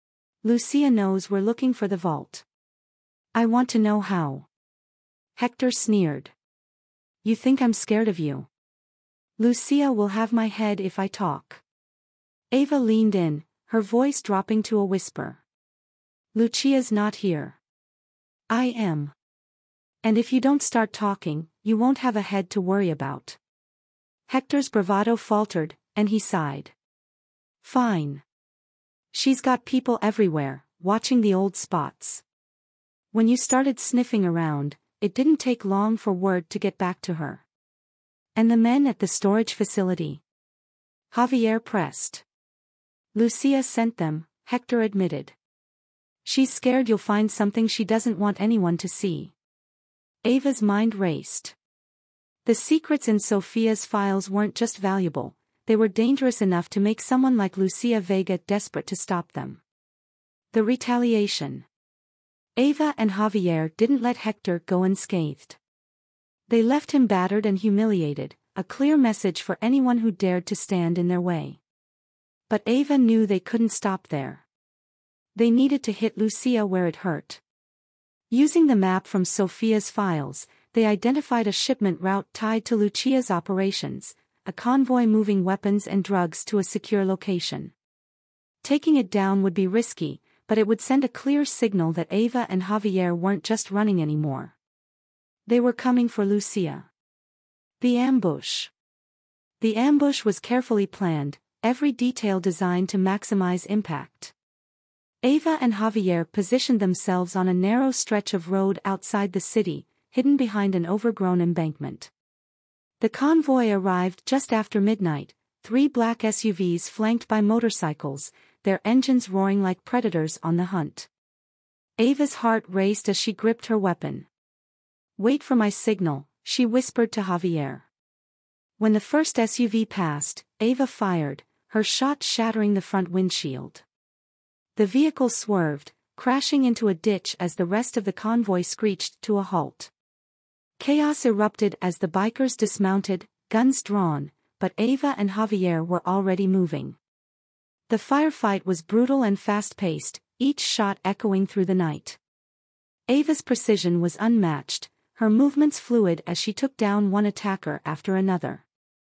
Lucia knows we're looking for the vault. I want to know how. Hector sneered. You think I'm scared of you? Lucia will have my head if I talk. Ava leaned in, her voice dropping to a whisper. Lucia's not here. I am. And if you don't start talking, you won't have a head to worry about. Hector's bravado faltered, and he sighed. Fine. She's got people everywhere, watching the old spots. When you started sniffing around, it didn't take long for word to get back to her. And the men at the storage facility? Javier pressed. Lucia sent them, Hector admitted. She's scared you'll find something she doesn't want anyone to see. Ava's mind raced. The secrets in Sophia's files weren't just valuable, they were dangerous enough to make someone like Lucia Vega desperate to stop them. The retaliation. Ava and Javier didn't let Hector go unscathed. They left him battered and humiliated, a clear message for anyone who dared to stand in their way. But Ava knew they couldn't stop there. They needed to hit Lucia where it hurt. Using the map from Sophia's files, they identified a shipment route tied to Lucia's operations, a convoy moving weapons and drugs to a secure location. Taking it down would be risky, but it would send a clear signal that Ava and Javier weren't just running anymore. They were coming for Lucia. The ambush. The ambush was carefully planned, every detail designed to maximize impact. Ava and Javier positioned themselves on a narrow stretch of road outside the city, hidden behind an overgrown embankment. The convoy arrived just after midnight, 3 black SUVs flanked by motorcycles, their engines roaring like predators on the hunt. Ava's heart raced as she gripped her weapon. Wait for my signal, she whispered to Javier. When the first SUV passed, Ava fired, her shot shattering the front windshield. The vehicle swerved, crashing into a ditch as the rest of the convoy screeched to a halt. Chaos erupted as the bikers dismounted, guns drawn, but Ava and Javier were already moving. The firefight was brutal and fast-paced, each shot echoing through the night. Ava's precision was unmatched, her movements fluid as she took down one attacker after another.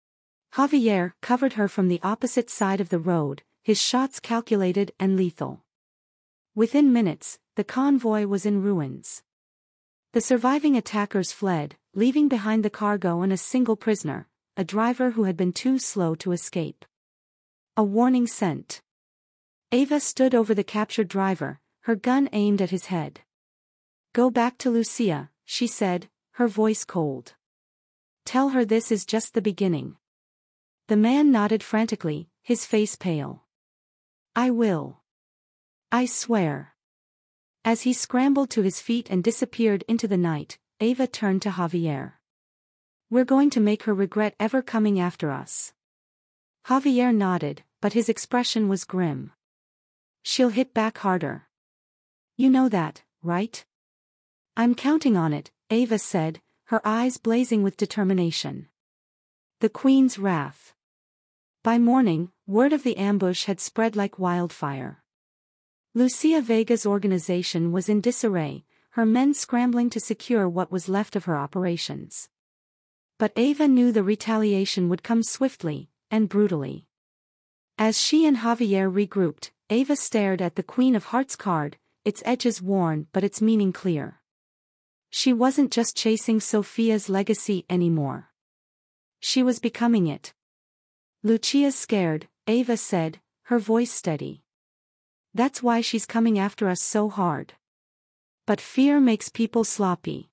Javier covered her from the opposite side of the road, his shots calculated and lethal. Within minutes, the convoy was in ruins. The surviving attackers fled, leaving behind the cargo and a single prisoner, a driver who had been too slow to escape. A warning sent. Ava stood over the captured driver, her gun aimed at his head. Go back to Lucia, she said, her voice cold. Tell her this is just the beginning. The man nodded frantically, his face pale. I will. I swear. As he scrambled to his feet and disappeared into the night, Ava turned to Javier. We're going to make her regret ever coming after us. Javier nodded, but his expression was grim. She'll hit back harder. You know that, right? I'm counting on it, Ava said, her eyes blazing with determination. The Queen's wrath. By morning, word of the ambush had spread like wildfire. Lucia Vega's organization was in disarray, her men scrambling to secure what was left of her operations. But Ava knew the retaliation would come swiftly, and brutally. As she and Javier regrouped, Ava stared at the Queen of Hearts card, its edges worn but its meaning clear. She wasn't just chasing Sophia's legacy anymore. She was becoming it. Lucia's scared, Ava said, her voice steady. That's why she's coming after us so hard. But fear makes people sloppy.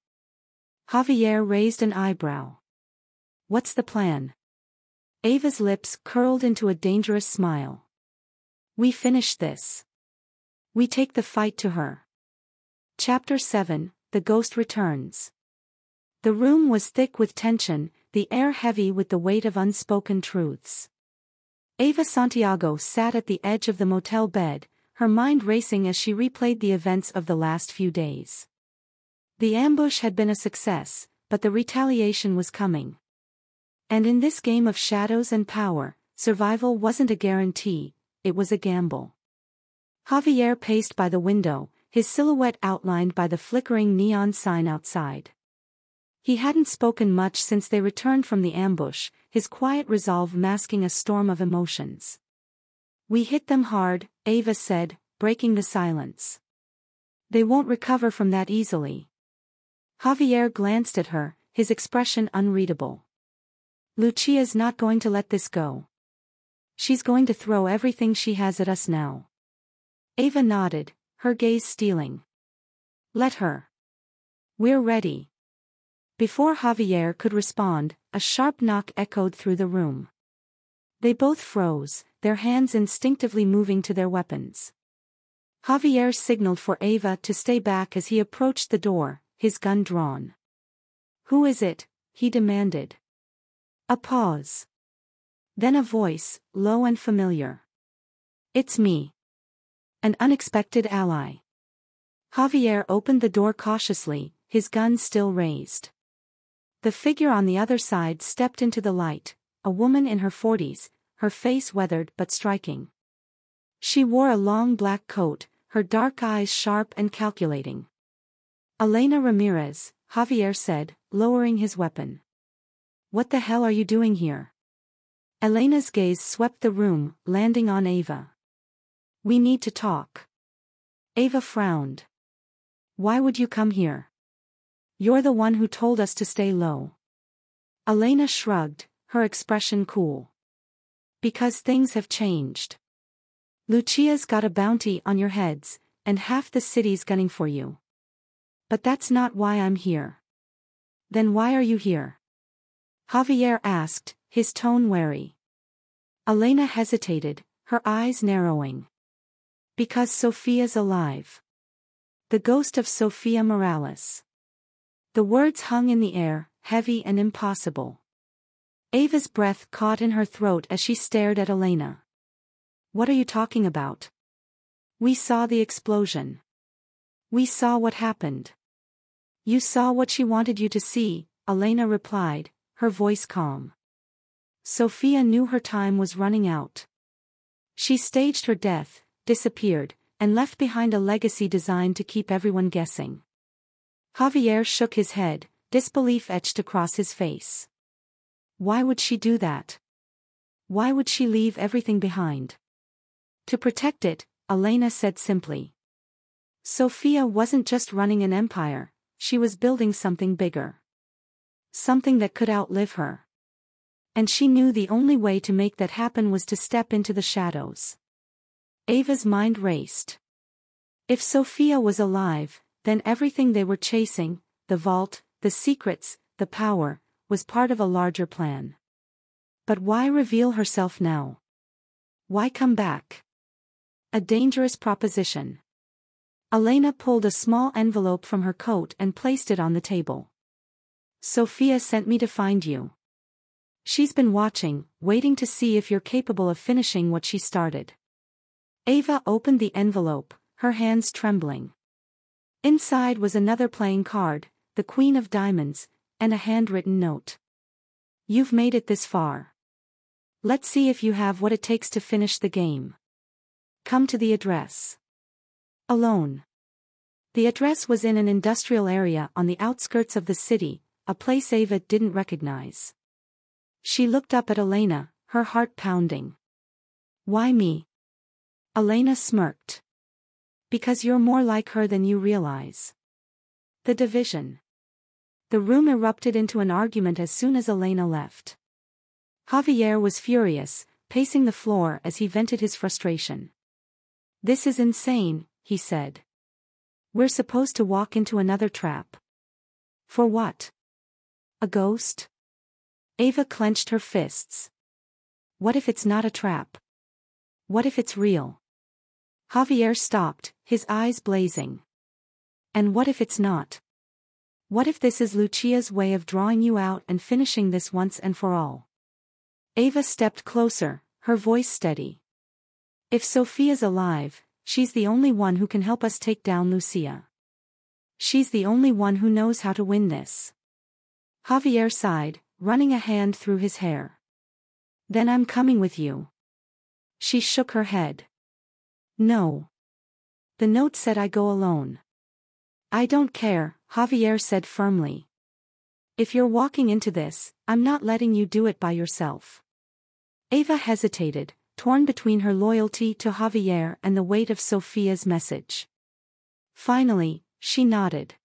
Javier raised an eyebrow. What's the plan? Ava's lips curled into a dangerous smile. We finish this. We take the fight to her. Chapter 7, The Ghost Returns. The room was thick with tension, the air heavy with the weight of unspoken truths. Ava Santiago sat at the edge of the motel bed, her mind racing as she replayed the events of the last few days. The ambush had been a success, but the retaliation was coming. And in this game of shadows and power, survival wasn't a guarantee, it was a gamble. Javier paced by the window, his silhouette outlined by the flickering neon sign outside. He hadn't spoken much since they returned from the ambush, his quiet resolve masking a storm of emotions. "We hit them hard," Ava said, breaking the silence. "They won't recover from that easily." Javier glanced at her, his expression unreadable. "Lucia's not going to let this go. She's going to throw everything she has at us now." Ava nodded, her gaze stealing. "Let her. We're ready." Before Javier could respond, a sharp knock echoed through the room. They both froze, their hands instinctively moving to their weapons. Javier signaled for Ava to stay back as he approached the door, his gun drawn. "Who is it?" he demanded. A pause. Then a voice, low and familiar. "It's me. An unexpected ally." Javier opened the door cautiously, his gun still raised. The figure on the other side stepped into the light, a woman in her 40s, her face weathered but striking. She wore a long black coat, her dark eyes sharp and calculating. "Elena Ramirez," Javier said, lowering his weapon. "What the hell are you doing here?" Elena's gaze swept the room, landing on Ava. "We need to talk." Ava frowned. "Why would you come here? You're the one who told us to stay low." Elena shrugged, her expression cool. "Because things have changed. Lucia's got a bounty on your heads, and half the city's gunning for you. But that's not why I'm here." "Then why are you here?" Javier asked, his tone wary. Elena hesitated, her eyes narrowing. "Because Sofia's alive. The ghost of Sofia Morales." The words hung in the air, heavy and impossible. Ava's breath caught in her throat as she stared at Elena. "What are you talking about?" "We saw the explosion. We saw what happened." "You saw what she wanted you to see," Elena replied, her voice calm. "Sofia knew her time was running out. She staged her death, disappeared, and left behind a legacy designed to keep everyone guessing." Javier shook his head, disbelief etched across his face. "Why would she do that? Why would she leave everything behind?" "To protect it," Elena said simply. "Sofia wasn't just running an empire, she was building something bigger. Something that could outlive her. And she knew the only way to make that happen was to step into the shadows." Ava's mind raced. If Sofia was alive, then everything they were chasing, the vault, the secrets, the power, was part of a larger plan. But why reveal herself now? Why come back? A dangerous proposition. Elena pulled a small envelope from her coat and placed it on the table. "Sofia sent me to find you. She's been watching, waiting to see if you're capable of finishing what she started." Ava opened the envelope, her hands trembling. Inside was another playing card, the Queen of Diamonds, and a handwritten note. "You've made it this far. Let's see if you have what it takes to finish the game. Come to the address. Alone." The address was in an industrial area on the outskirts of the city, a place Ava didn't recognize. She looked up at Elena, her heart pounding. "Why me?" Elena smirked. "Because you're more like her than you realize." The division. The room erupted into an argument as soon as Elena left. Javier was furious, pacing the floor as he vented his frustration. "This is insane," he said. "We're supposed to walk into another trap. For what? A ghost?" Ava clenched her fists. "What if it's not a trap? What if it's real?" Javier stopped, his eyes blazing. "And what if it's not? What if this is Lucia's way of drawing you out and finishing this once and for all?" Ava stepped closer, her voice steady. "If Sofia's alive, she's the only one who can help us take down Lucia. She's the only one who knows how to win this." Javier sighed, running a hand through his hair. Then I'm coming with you. She shook her head. No. The note said I go alone. I don't care, Javier said firmly. If you're walking into this, I'm not letting you do it by yourself. Ava hesitated, torn between her loyalty to Javier and the weight of Sofia's message. Finally, she nodded.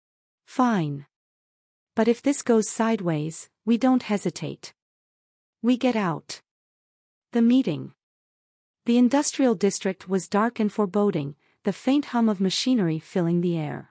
Fine. But if this goes sideways, we don't hesitate. We get out. The meeting. The industrial district was dark and foreboding, the faint hum of machinery filling the air.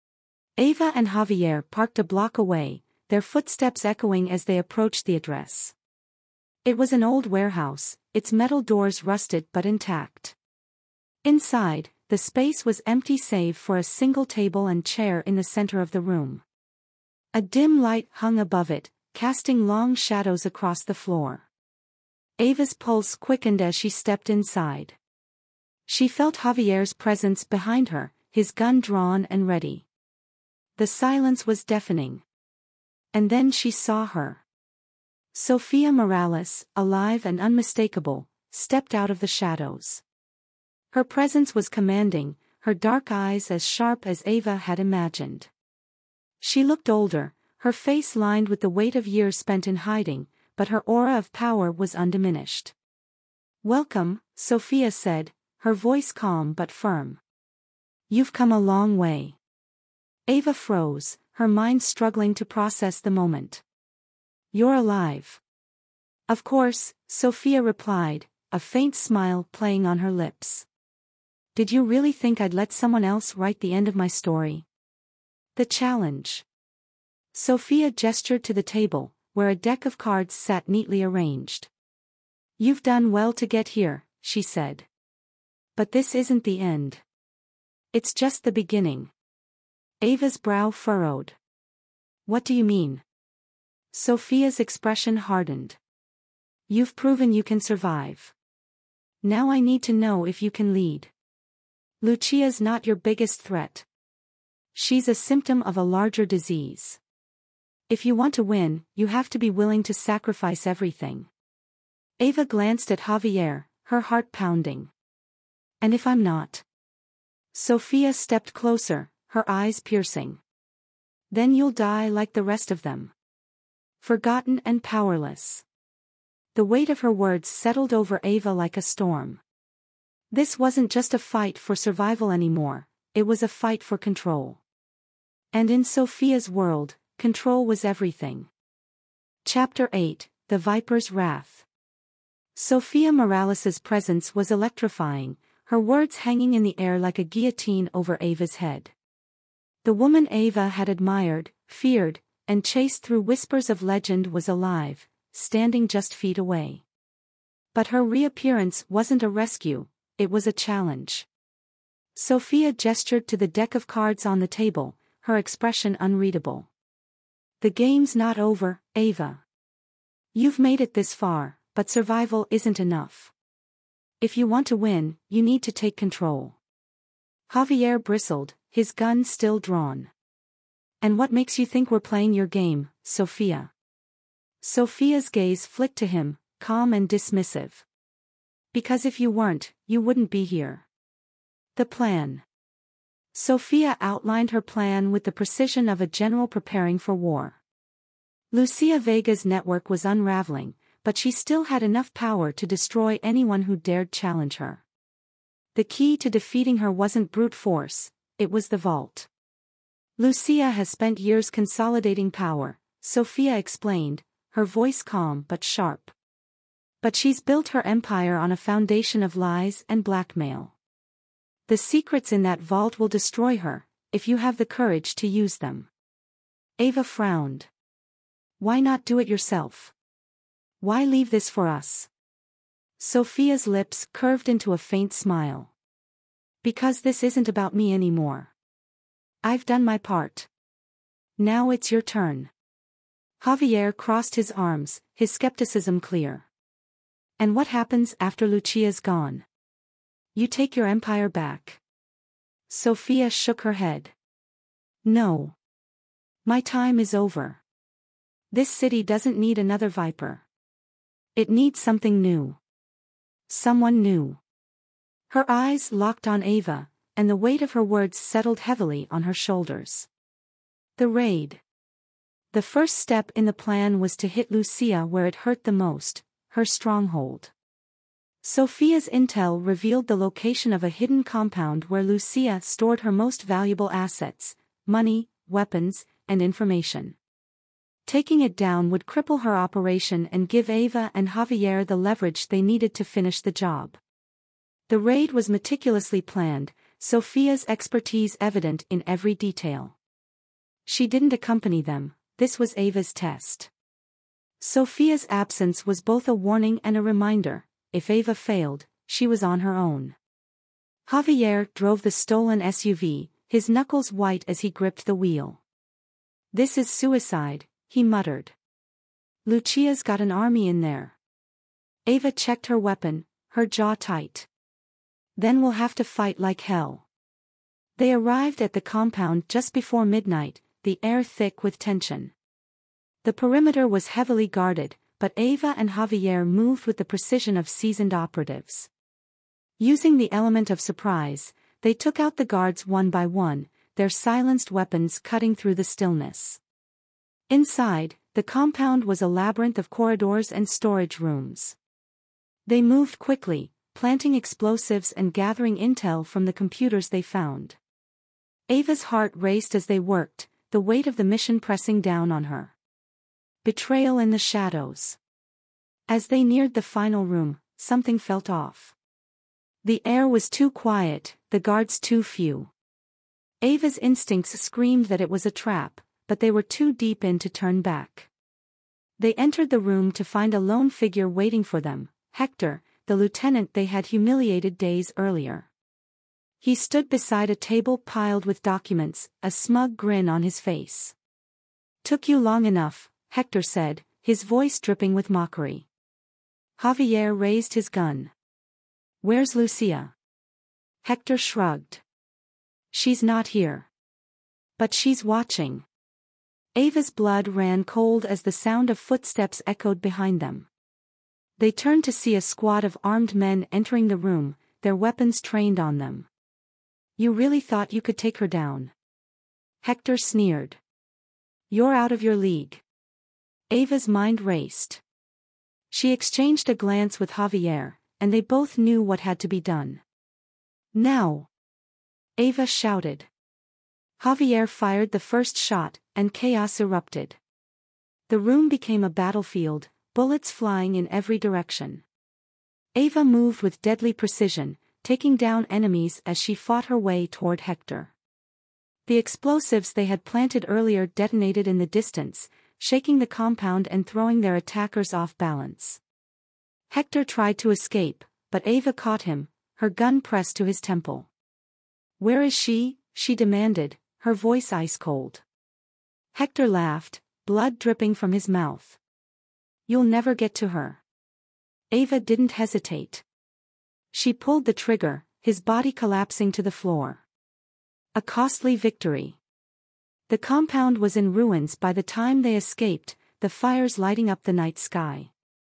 Ava and Javier parked a block away, their footsteps echoing as they approached the address. It was an old warehouse, its metal doors rusted but intact. Inside, the space was empty save for a single table and chair in the center of the room. A dim light hung above it, casting long shadows across the floor. Ava's pulse quickened as she stepped inside. She felt Javier's presence behind her, his gun drawn and ready. The silence was deafening. And then she saw her. Sofia Morales, alive and unmistakable, stepped out of the shadows. Her presence was commanding, her dark eyes as sharp as Ava had imagined. She looked older, her face lined with the weight of years spent in hiding, but her aura of power was undiminished. Welcome, Sofia said, her voice calm but firm. You've come a long way. Ava froze, her mind struggling to process the moment. You're alive. Of course, Sofia replied, a faint smile playing on her lips. Did you really think I'd let someone else write the end of my story? The challenge. Sofia gestured to the table, where a deck of cards sat neatly arranged. You've done well to get here, she said. But this isn't the end. It's just the beginning. Ava's brow furrowed. What do you mean? Sofia's expression hardened. You've proven you can survive. Now I need to know if you can lead. Lucia's not your biggest threat. She's a symptom of a larger disease. If you want to win, you have to be willing to sacrifice everything. Ava glanced at Javier, her heart pounding. And if I'm not? Sofia stepped closer, her eyes piercing. Then you'll die like the rest of them. Forgotten and powerless. The weight of her words settled over Ava like a storm. This wasn't just a fight for survival anymore, it was a fight for control. And in Sofia's world, control was everything. Chapter 8, The Viper's Wrath. Sofia Morales's presence was electrifying, her words hanging in the air like a guillotine over Ava's head. The woman Ava had admired, feared, and chased through whispers of legend was alive, standing just feet away. But her reappearance wasn't a rescue, it was a challenge. Sofia gestured to the deck of cards on the table, her expression unreadable. The game's not over, Ava. You've made it this far, but survival isn't enough. If you want to win, you need to take control. Javier bristled, his gun still drawn. And what makes you think we're playing your game, Sofia? Sofia's gaze flicked to him, calm and dismissive. Because if you weren't, you wouldn't be here. The plan. Sofia outlined her plan with the precision of a general preparing for war. Lucia Vega's network was unraveling, but she still had enough power to destroy anyone who dared challenge her. The key to defeating her wasn't brute force, it was the vault. Lucia has spent years consolidating power, Sofia explained, her voice calm but sharp. But she's built her empire on a foundation of lies and blackmail. The secrets in that vault will destroy her, if you have the courage to use them. Ava frowned. Why not do it yourself? Why leave this for us? Sofia's lips curved into a faint smile. Because this isn't about me anymore. I've done my part. Now it's your turn. Javier crossed his arms, his skepticism clear. And what happens after Lucia's gone? You take your empire back. Sofia shook her head. No. My time is over. This city doesn't need another Viper. It needs something new. Someone new. Her eyes locked on Ava, and the weight of her words settled heavily on her shoulders. The raid. The first step in the plan was to hit Lucia where it hurt the most, her stronghold. Sophia's intel revealed the location of a hidden compound where Lucia stored her most valuable assets, money, weapons, and information. Taking it down would cripple her operation and give Ava and Javier the leverage they needed to finish the job. The raid was meticulously planned, Sophia's expertise evident in every detail. She didn't accompany them, this was Ava's test. Sophia's absence was both a warning and a reminder. If Ava failed, she was on her own. Javier drove the stolen SUV, his knuckles white as he gripped the wheel. "This is suicide," he muttered. "Lucia's got an army in there." Ava checked her weapon, her jaw tight. "Then we'll have to fight like hell." They arrived at the compound just before midnight, the air thick with tension. The perimeter was heavily guarded, but Ava and Javier moved with the precision of seasoned operatives. Using the element of surprise, they took out the guards one by one, their silenced weapons cutting through the stillness. Inside, the compound was a labyrinth of corridors and storage rooms. They moved quickly, planting explosives and gathering intel from the computers they found. Ava's heart raced as they worked, the weight of the mission pressing down on her. Betrayal in the shadows. As they neared the final room, something felt off. The air was too quiet, the guards too few. Ava's instincts screamed that it was a trap, but they were too deep in to turn back. They entered the room to find a lone figure waiting for them, Hector, the lieutenant they had humiliated days earlier. He stood beside a table piled with documents, a smug grin on his face. "Took you long enough," Hector said, his voice dripping with mockery. Javier raised his gun. "Where's Lucia?" Hector shrugged. "She's not here. But she's watching." Ava's blood ran cold as the sound of footsteps echoed behind them. They turned to see a squad of armed men entering the room, their weapons trained on them. "You really thought you could take her down?" Hector sneered. "You're out of your league." Ava's mind raced. She exchanged a glance with Javier, and they both knew what had to be done. "Now!" Ava shouted. Javier fired the first shot, and chaos erupted. The room became a battlefield, bullets flying in every direction. Ava moved with deadly precision, taking down enemies as she fought her way toward Hector. The explosives they had planted earlier detonated in the distance, shaking the compound and throwing their attackers off balance. Hector tried to escape, but Ava caught him, her gun pressed to his temple. "Where is she?" she demanded, her voice ice cold. Hector laughed, blood dripping from his mouth. "You'll never get to her." Ava didn't hesitate. She pulled the trigger, his body collapsing to the floor. A costly victory. The compound was in ruins by the time they escaped, the fires lighting up the night sky.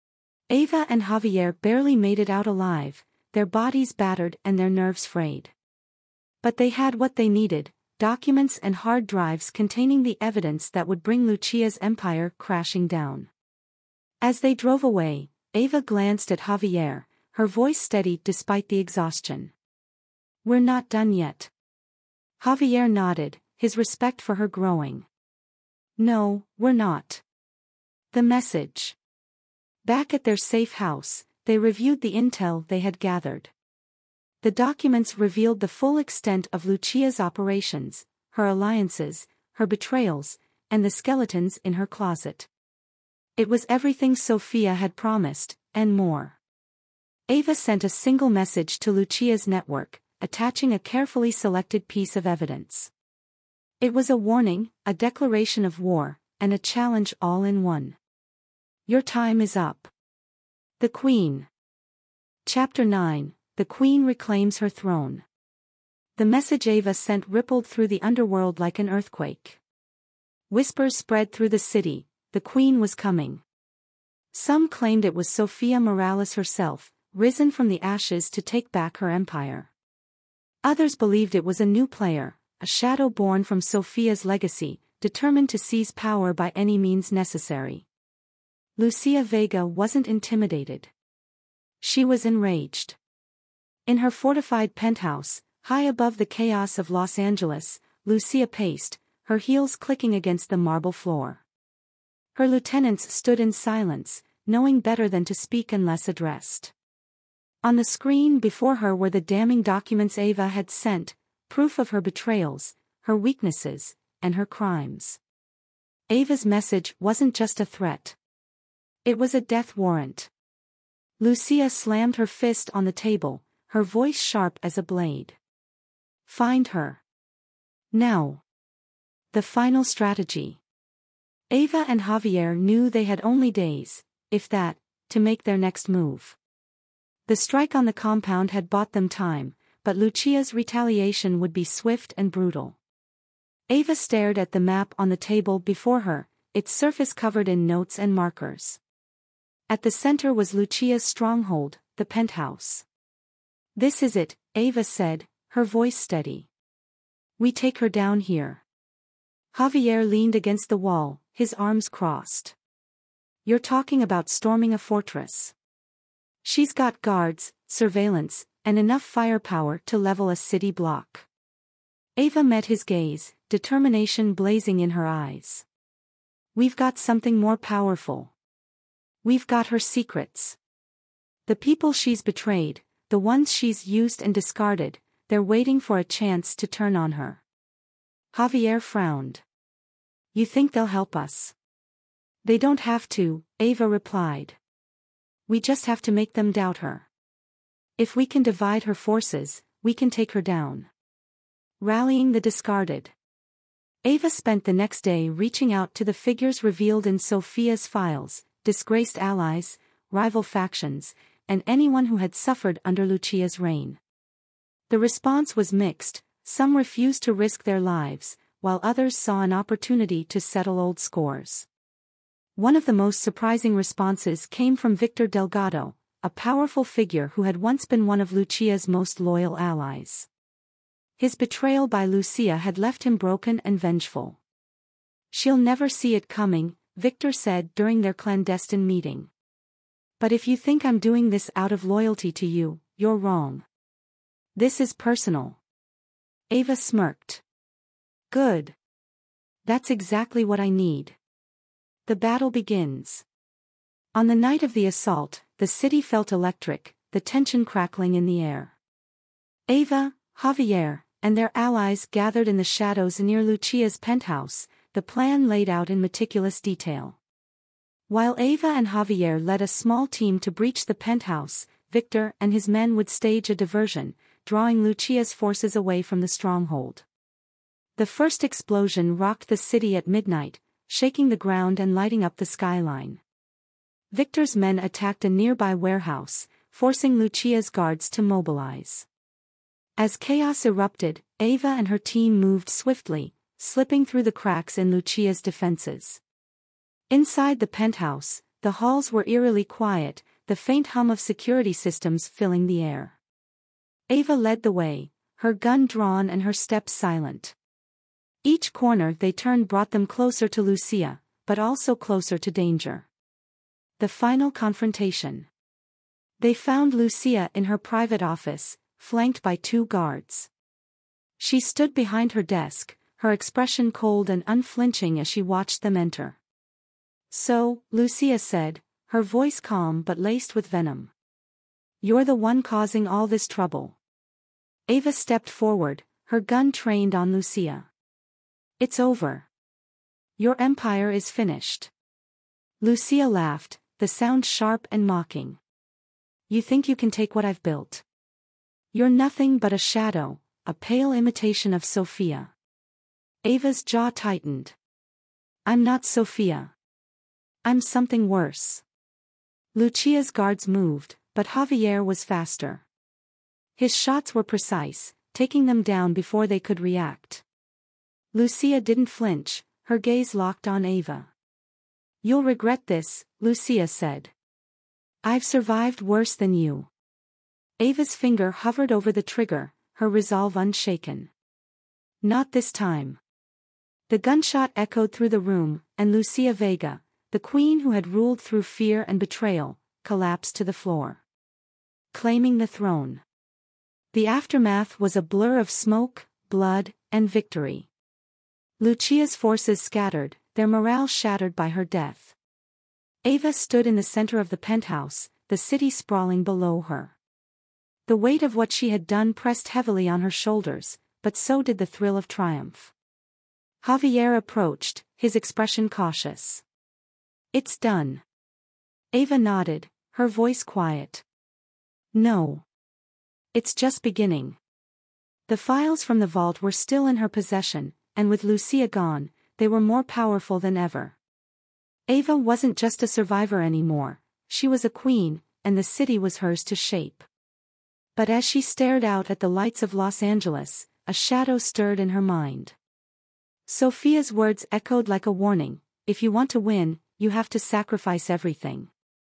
Ava and Javier barely made it out alive, their bodies battered and their nerves frayed. But they had what they needed, documents and hard drives containing the evidence that would bring Lucia's empire crashing down. As they drove away, Ava glanced at Javier, her voice steady despite the exhaustion. "We're not done yet." Javier nodded, his respect for her growing. "No, we're not." The message. Back at their safe house, they reviewed the intel they had gathered. The documents revealed the full extent of Lucia's operations, her alliances, her betrayals, and the skeletons in her closet. It was everything Sophia had promised, and more. Ava sent a single message to Lucia's network, attaching a carefully selected piece of evidence. It was a warning, a declaration of war, and a challenge all in one. "Your time is up." The Queen. Chapter 9, The Queen Reclaims Her Throne. The message Ava sent rippled through the underworld like an earthquake. Whispers spread through the city, the queen was coming. Some claimed it was Sofia Morales herself, risen from the ashes to take back her empire. Others believed it was a new player, a shadow born from Sofia's legacy, determined to seize power by any means necessary. Lucia Vega wasn't intimidated. She was enraged. In her fortified penthouse, high above the chaos of Los Angeles, Lucia paced, her heels clicking against the marble floor. Her lieutenants stood in silence, knowing better than to speak unless addressed. On the screen before her were the damning documents Ava had sent, proof of her betrayals, her weaknesses, and her crimes. Ava's message wasn't just a threat. It was a death warrant. Lucia slammed her fist on the table, her voice sharp as a blade. Find her. Now. The final strategy. Ava and Javier knew they had only days, if that, to make their next move. The strike on the compound had bought them time, but Lucia's retaliation would be swift and brutal. Ava stared at the map on the table before her, its surface covered in notes and markers. At the center was Lucia's stronghold, the penthouse. This is it, Ava said, her voice steady. We take her down here. Javier leaned against the wall, his arms crossed. You're talking about storming a fortress. She's got guards, surveillance, and enough firepower to level a city block. Ava met his gaze, determination blazing in her eyes. We've got something more powerful. We've got her secrets. The people she's betrayed, the ones she's used and discarded, they're waiting for a chance to turn on her. Javier frowned. You think they'll help us? They don't have to, Ava replied. We just have to make them doubt her. If we can divide her forces, we can take her down. Rallying the discarded. Ava spent the next day reaching out to the figures revealed in Sofia's files, disgraced allies, rival factions, and anyone who had suffered under Lucia's reign. The response was mixed, some refused to risk their lives, while others saw an opportunity to settle old scores. One of the most surprising responses came from Victor Delgado, a powerful figure who had once been one of Lucia's most loyal allies. His betrayal by Lucia had left him broken and vengeful. She'll never see it coming, Victor said during their clandestine meeting. But if you think I'm doing this out of loyalty to you, you're wrong. This is personal. Ava smirked. Good. That's exactly what I need. The battle begins. On the night of the assault, the city felt electric, the tension crackling in the air. Ava, Javier, and their allies gathered in the shadows near Lucia's penthouse, the plan laid out in meticulous detail. While Ava and Javier led a small team to breach the penthouse, Victor and his men would stage a diversion, drawing Lucia's forces away from the stronghold. The first explosion rocked the city at midnight, shaking the ground and lighting up the skyline. Victor's men attacked a nearby warehouse, forcing Lucia's guards to mobilize. As chaos erupted, Ava and her team moved swiftly, slipping through the cracks in Lucia's defenses. Inside the penthouse, the halls were eerily quiet, the faint hum of security systems filling the air. Ava led the way, her gun drawn and her steps silent. Each corner they turned brought them closer to Lucia, but also closer to danger. The final confrontation. They found Lucia in her private office, flanked by 2 guards. She stood behind her desk, her expression cold and unflinching as she watched them enter. So, Lucia said, her voice calm but laced with venom. You're the one causing all this trouble. Ava stepped forward, her gun trained on Lucia. It's over. Your empire is finished. Lucia laughed, the sound sharp and mocking. You think you can take what I've built? You're nothing but a shadow, a pale imitation of Sofia. Ava's jaw tightened. I'm not Sofia. I'm something worse. Lucia's guards moved, but Javier was faster. His shots were precise, taking them down before they could react. Lucia didn't flinch, her gaze locked on Ava. You'll regret this, Lucia said. I've survived worse than you. Ava's finger hovered over the trigger, her resolve unshaken. Not this time. The gunshot echoed through the room, and Lucia Vega, the queen who had ruled through fear and betrayal, collapsed to the floor. Claiming the throne. The aftermath was a blur of smoke, blood, and victory. Lucia's forces scattered, their morale shattered by her death. Ava stood in the center of the penthouse, the city sprawling below her. The weight of what she had done pressed heavily on her shoulders, but so did the thrill of triumph. Javier approached, his expression cautious. It's done. Ava nodded, her voice quiet. No. It's just beginning. The files from the vault were still in her possession, and with Lucia gone, they were more powerful than ever. Ava wasn't just a survivor anymore, she was a queen, and the city was hers to shape. But as she stared out at the lights of Los Angeles, a shadow stirred in her mind. Sophia's words echoed like a warning, if you want to win, you have to sacrifice everything.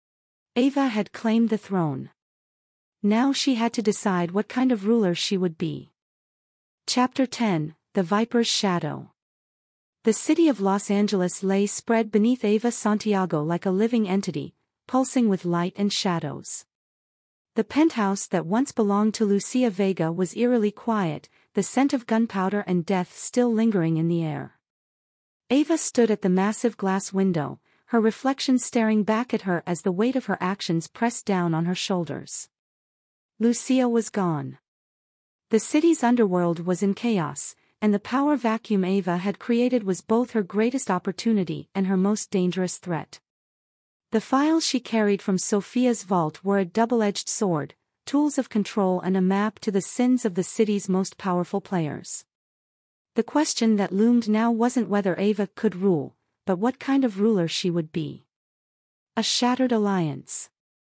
Ava had claimed the throne. Now she had to decide what kind of ruler she would be. Chapter 10, The Viper's Shadow. The city of Los Angeles lay spread beneath Ava Santiago like a living entity, pulsing with light and shadows. The penthouse that once belonged to Lucia Vega was eerily quiet, the scent of gunpowder and death still lingering in the air. Ava stood at the massive glass window, her reflection staring back at her as the weight of her actions pressed down on her shoulders. Lucia was gone. The city's underworld was in chaos, and the power vacuum Ava had created was both her greatest opportunity and her most dangerous threat. The files she carried from Sophia's vault were a double-edged sword, tools of control and a map to the sins of the city's most powerful players. The question that loomed now wasn't whether Ava could rule, but what kind of ruler she would be. A shattered alliance.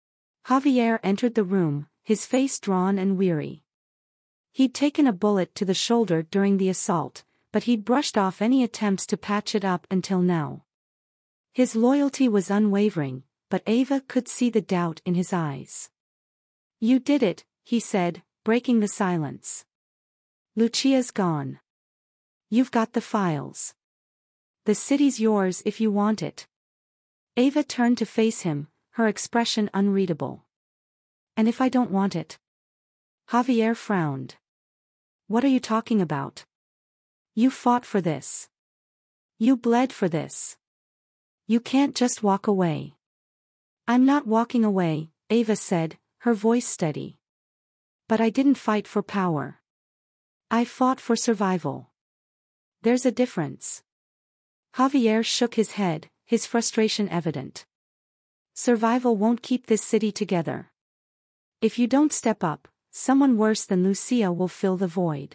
Javier entered the room, his face drawn and weary. He'd taken a bullet to the shoulder during the assault, but he'd brushed off any attempts to patch it up until now. His loyalty was unwavering, but Ava could see the doubt in his eyes. You did it, he said, breaking the silence. Lucia's gone. You've got the files. The city's yours if you want it. Ava turned to face him, her expression unreadable. And if I don't want it? Javier frowned. What are you talking about? You fought for this. You bled for this. You can't just walk away. I'm not walking away, Ava said, her voice steady. But I didn't fight for power. I fought for survival. There's a difference. Javier shook his head, his frustration evident. Survival won't keep this city together. If you don't step up, someone worse than Lucia will fill the void.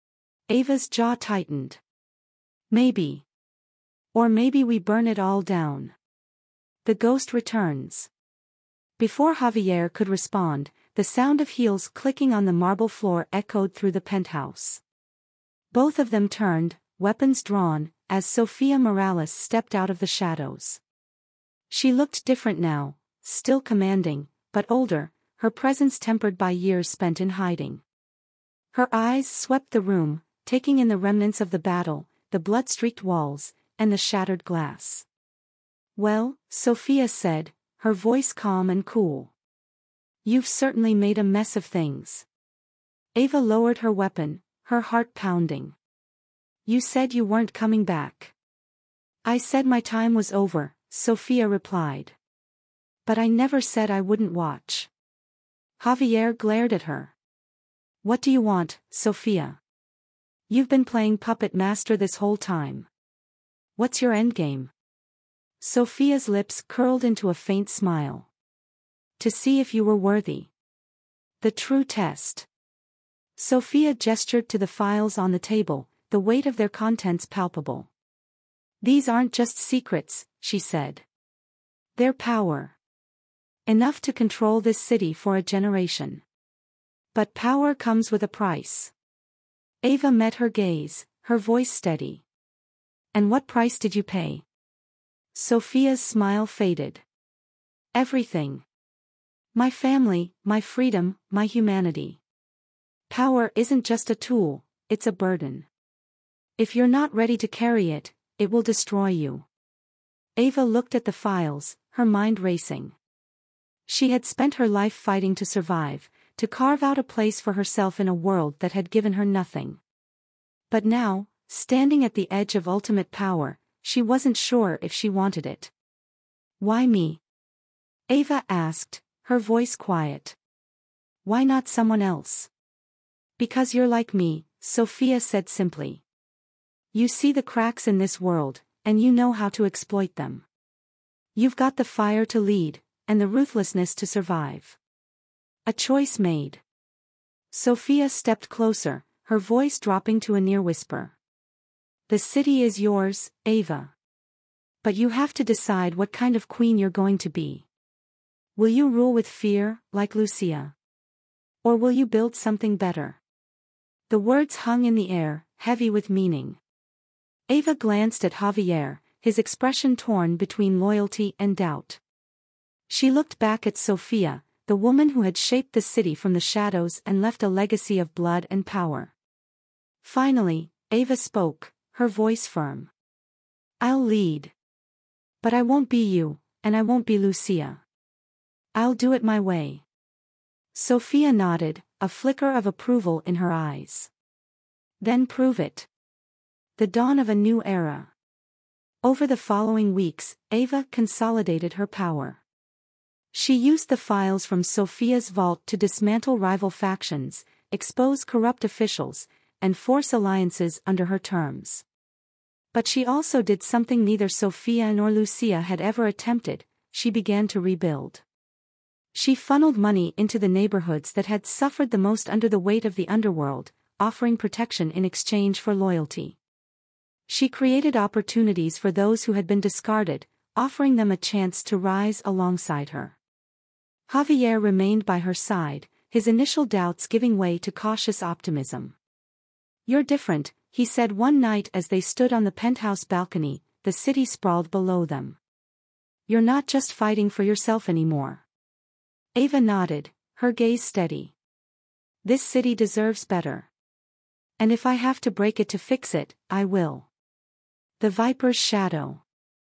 Ava's jaw tightened. Maybe. Or maybe we burn it all down. The ghost returns. Before Javier could respond, the sound of heels clicking on the marble floor echoed through the penthouse. Both of them turned, weapons drawn, as Sofia Morales stepped out of the shadows. She looked different now, still commanding, but older, her presence tempered by years spent in hiding. Her eyes swept the room, taking in the remnants of the battle, the blood-streaked walls, and the shattered glass. Well, Sofia said, her voice calm and cool. You've certainly made a mess of things. Ava lowered her weapon, her heart pounding. You said you weren't coming back. I said my time was over, Sofia replied. But I never said I wouldn't watch. Javier glared at her. What do you want, Sofia? You've been playing puppet master this whole time. What's your endgame? Sofia's lips curled into a faint smile. To see if you were worthy. The true test. Sofia gestured to the files on the table, the weight of their contents palpable. These aren't just secrets, she said. They're power. Enough to control this city for a generation. But power comes with a price. Ava met her gaze, her voice steady. And what price did you pay? Sophia's smile faded. Everything. My family, my freedom, my humanity. Power isn't just a tool, it's a burden. If you're not ready to carry it, it will destroy you. Ava looked at the files, her mind racing. She had spent her life fighting to survive, to carve out a place for herself in a world that had given her nothing. But now, standing at the edge of ultimate power, she wasn't sure if she wanted it. Why me? Ava asked, her voice quiet. Why not someone else? Because you're like me, Sophia said simply. You see the cracks in this world, and you know how to exploit them. You've got the fire to lead, and the ruthlessness to survive. A choice made. Sophia stepped closer, her voice dropping to a near whisper. The city is yours, Ava. But you have to decide what kind of queen you're going to be. Will you rule with fear, like Lucia? Or will you build something better? The words hung in the air, heavy with meaning. Ava glanced at Javier, his expression torn between loyalty and doubt. She looked back at Sophia, the woman who had shaped the city from the shadows and left a legacy of blood and power. Finally, Ava spoke, her voice firm. I'll lead. But I won't be you, and I won't be Lucia. I'll do it my way. Sophia nodded, a flicker of approval in her eyes. Then prove it. The dawn of a new era. Over the following weeks, Ava consolidated her power. She used the files from Sophia's vault to dismantle rival factions, expose corrupt officials, and force alliances under her terms. But she also did something neither Sophia nor Lucia had ever attempted: she began to rebuild. She funneled money into the neighborhoods that had suffered the most under the weight of the underworld, offering protection in exchange for loyalty. She created opportunities for those who had been discarded, offering them a chance to rise alongside her. Javier remained by her side, his initial doubts giving way to cautious optimism. You're different, he said one night as they stood on the penthouse balcony, the city sprawled below them. You're not just fighting for yourself anymore. Ava nodded, her gaze steady. This city deserves better. And if I have to break it to fix it, I will. The Viper's shadow.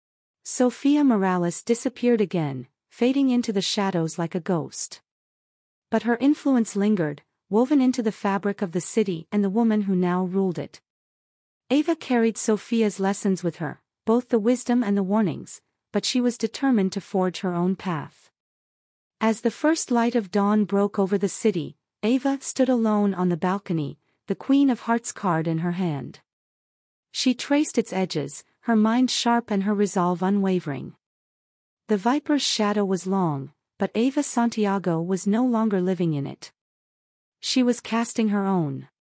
Sofia Morales disappeared again, fading into the shadows like a ghost. But her influence lingered, woven into the fabric of the city and the woman who now ruled it. Ava carried Sofia's lessons with her, both the wisdom and the warnings, but she was determined to forge her own path. As the first light of dawn broke over the city, Ava stood alone on the balcony, the Queen of Hearts card in her hand. She traced its edges, her mind sharp and her resolve unwavering. The Viper's shadow was long, but Ava Santiago was no longer living in it. She was casting her own.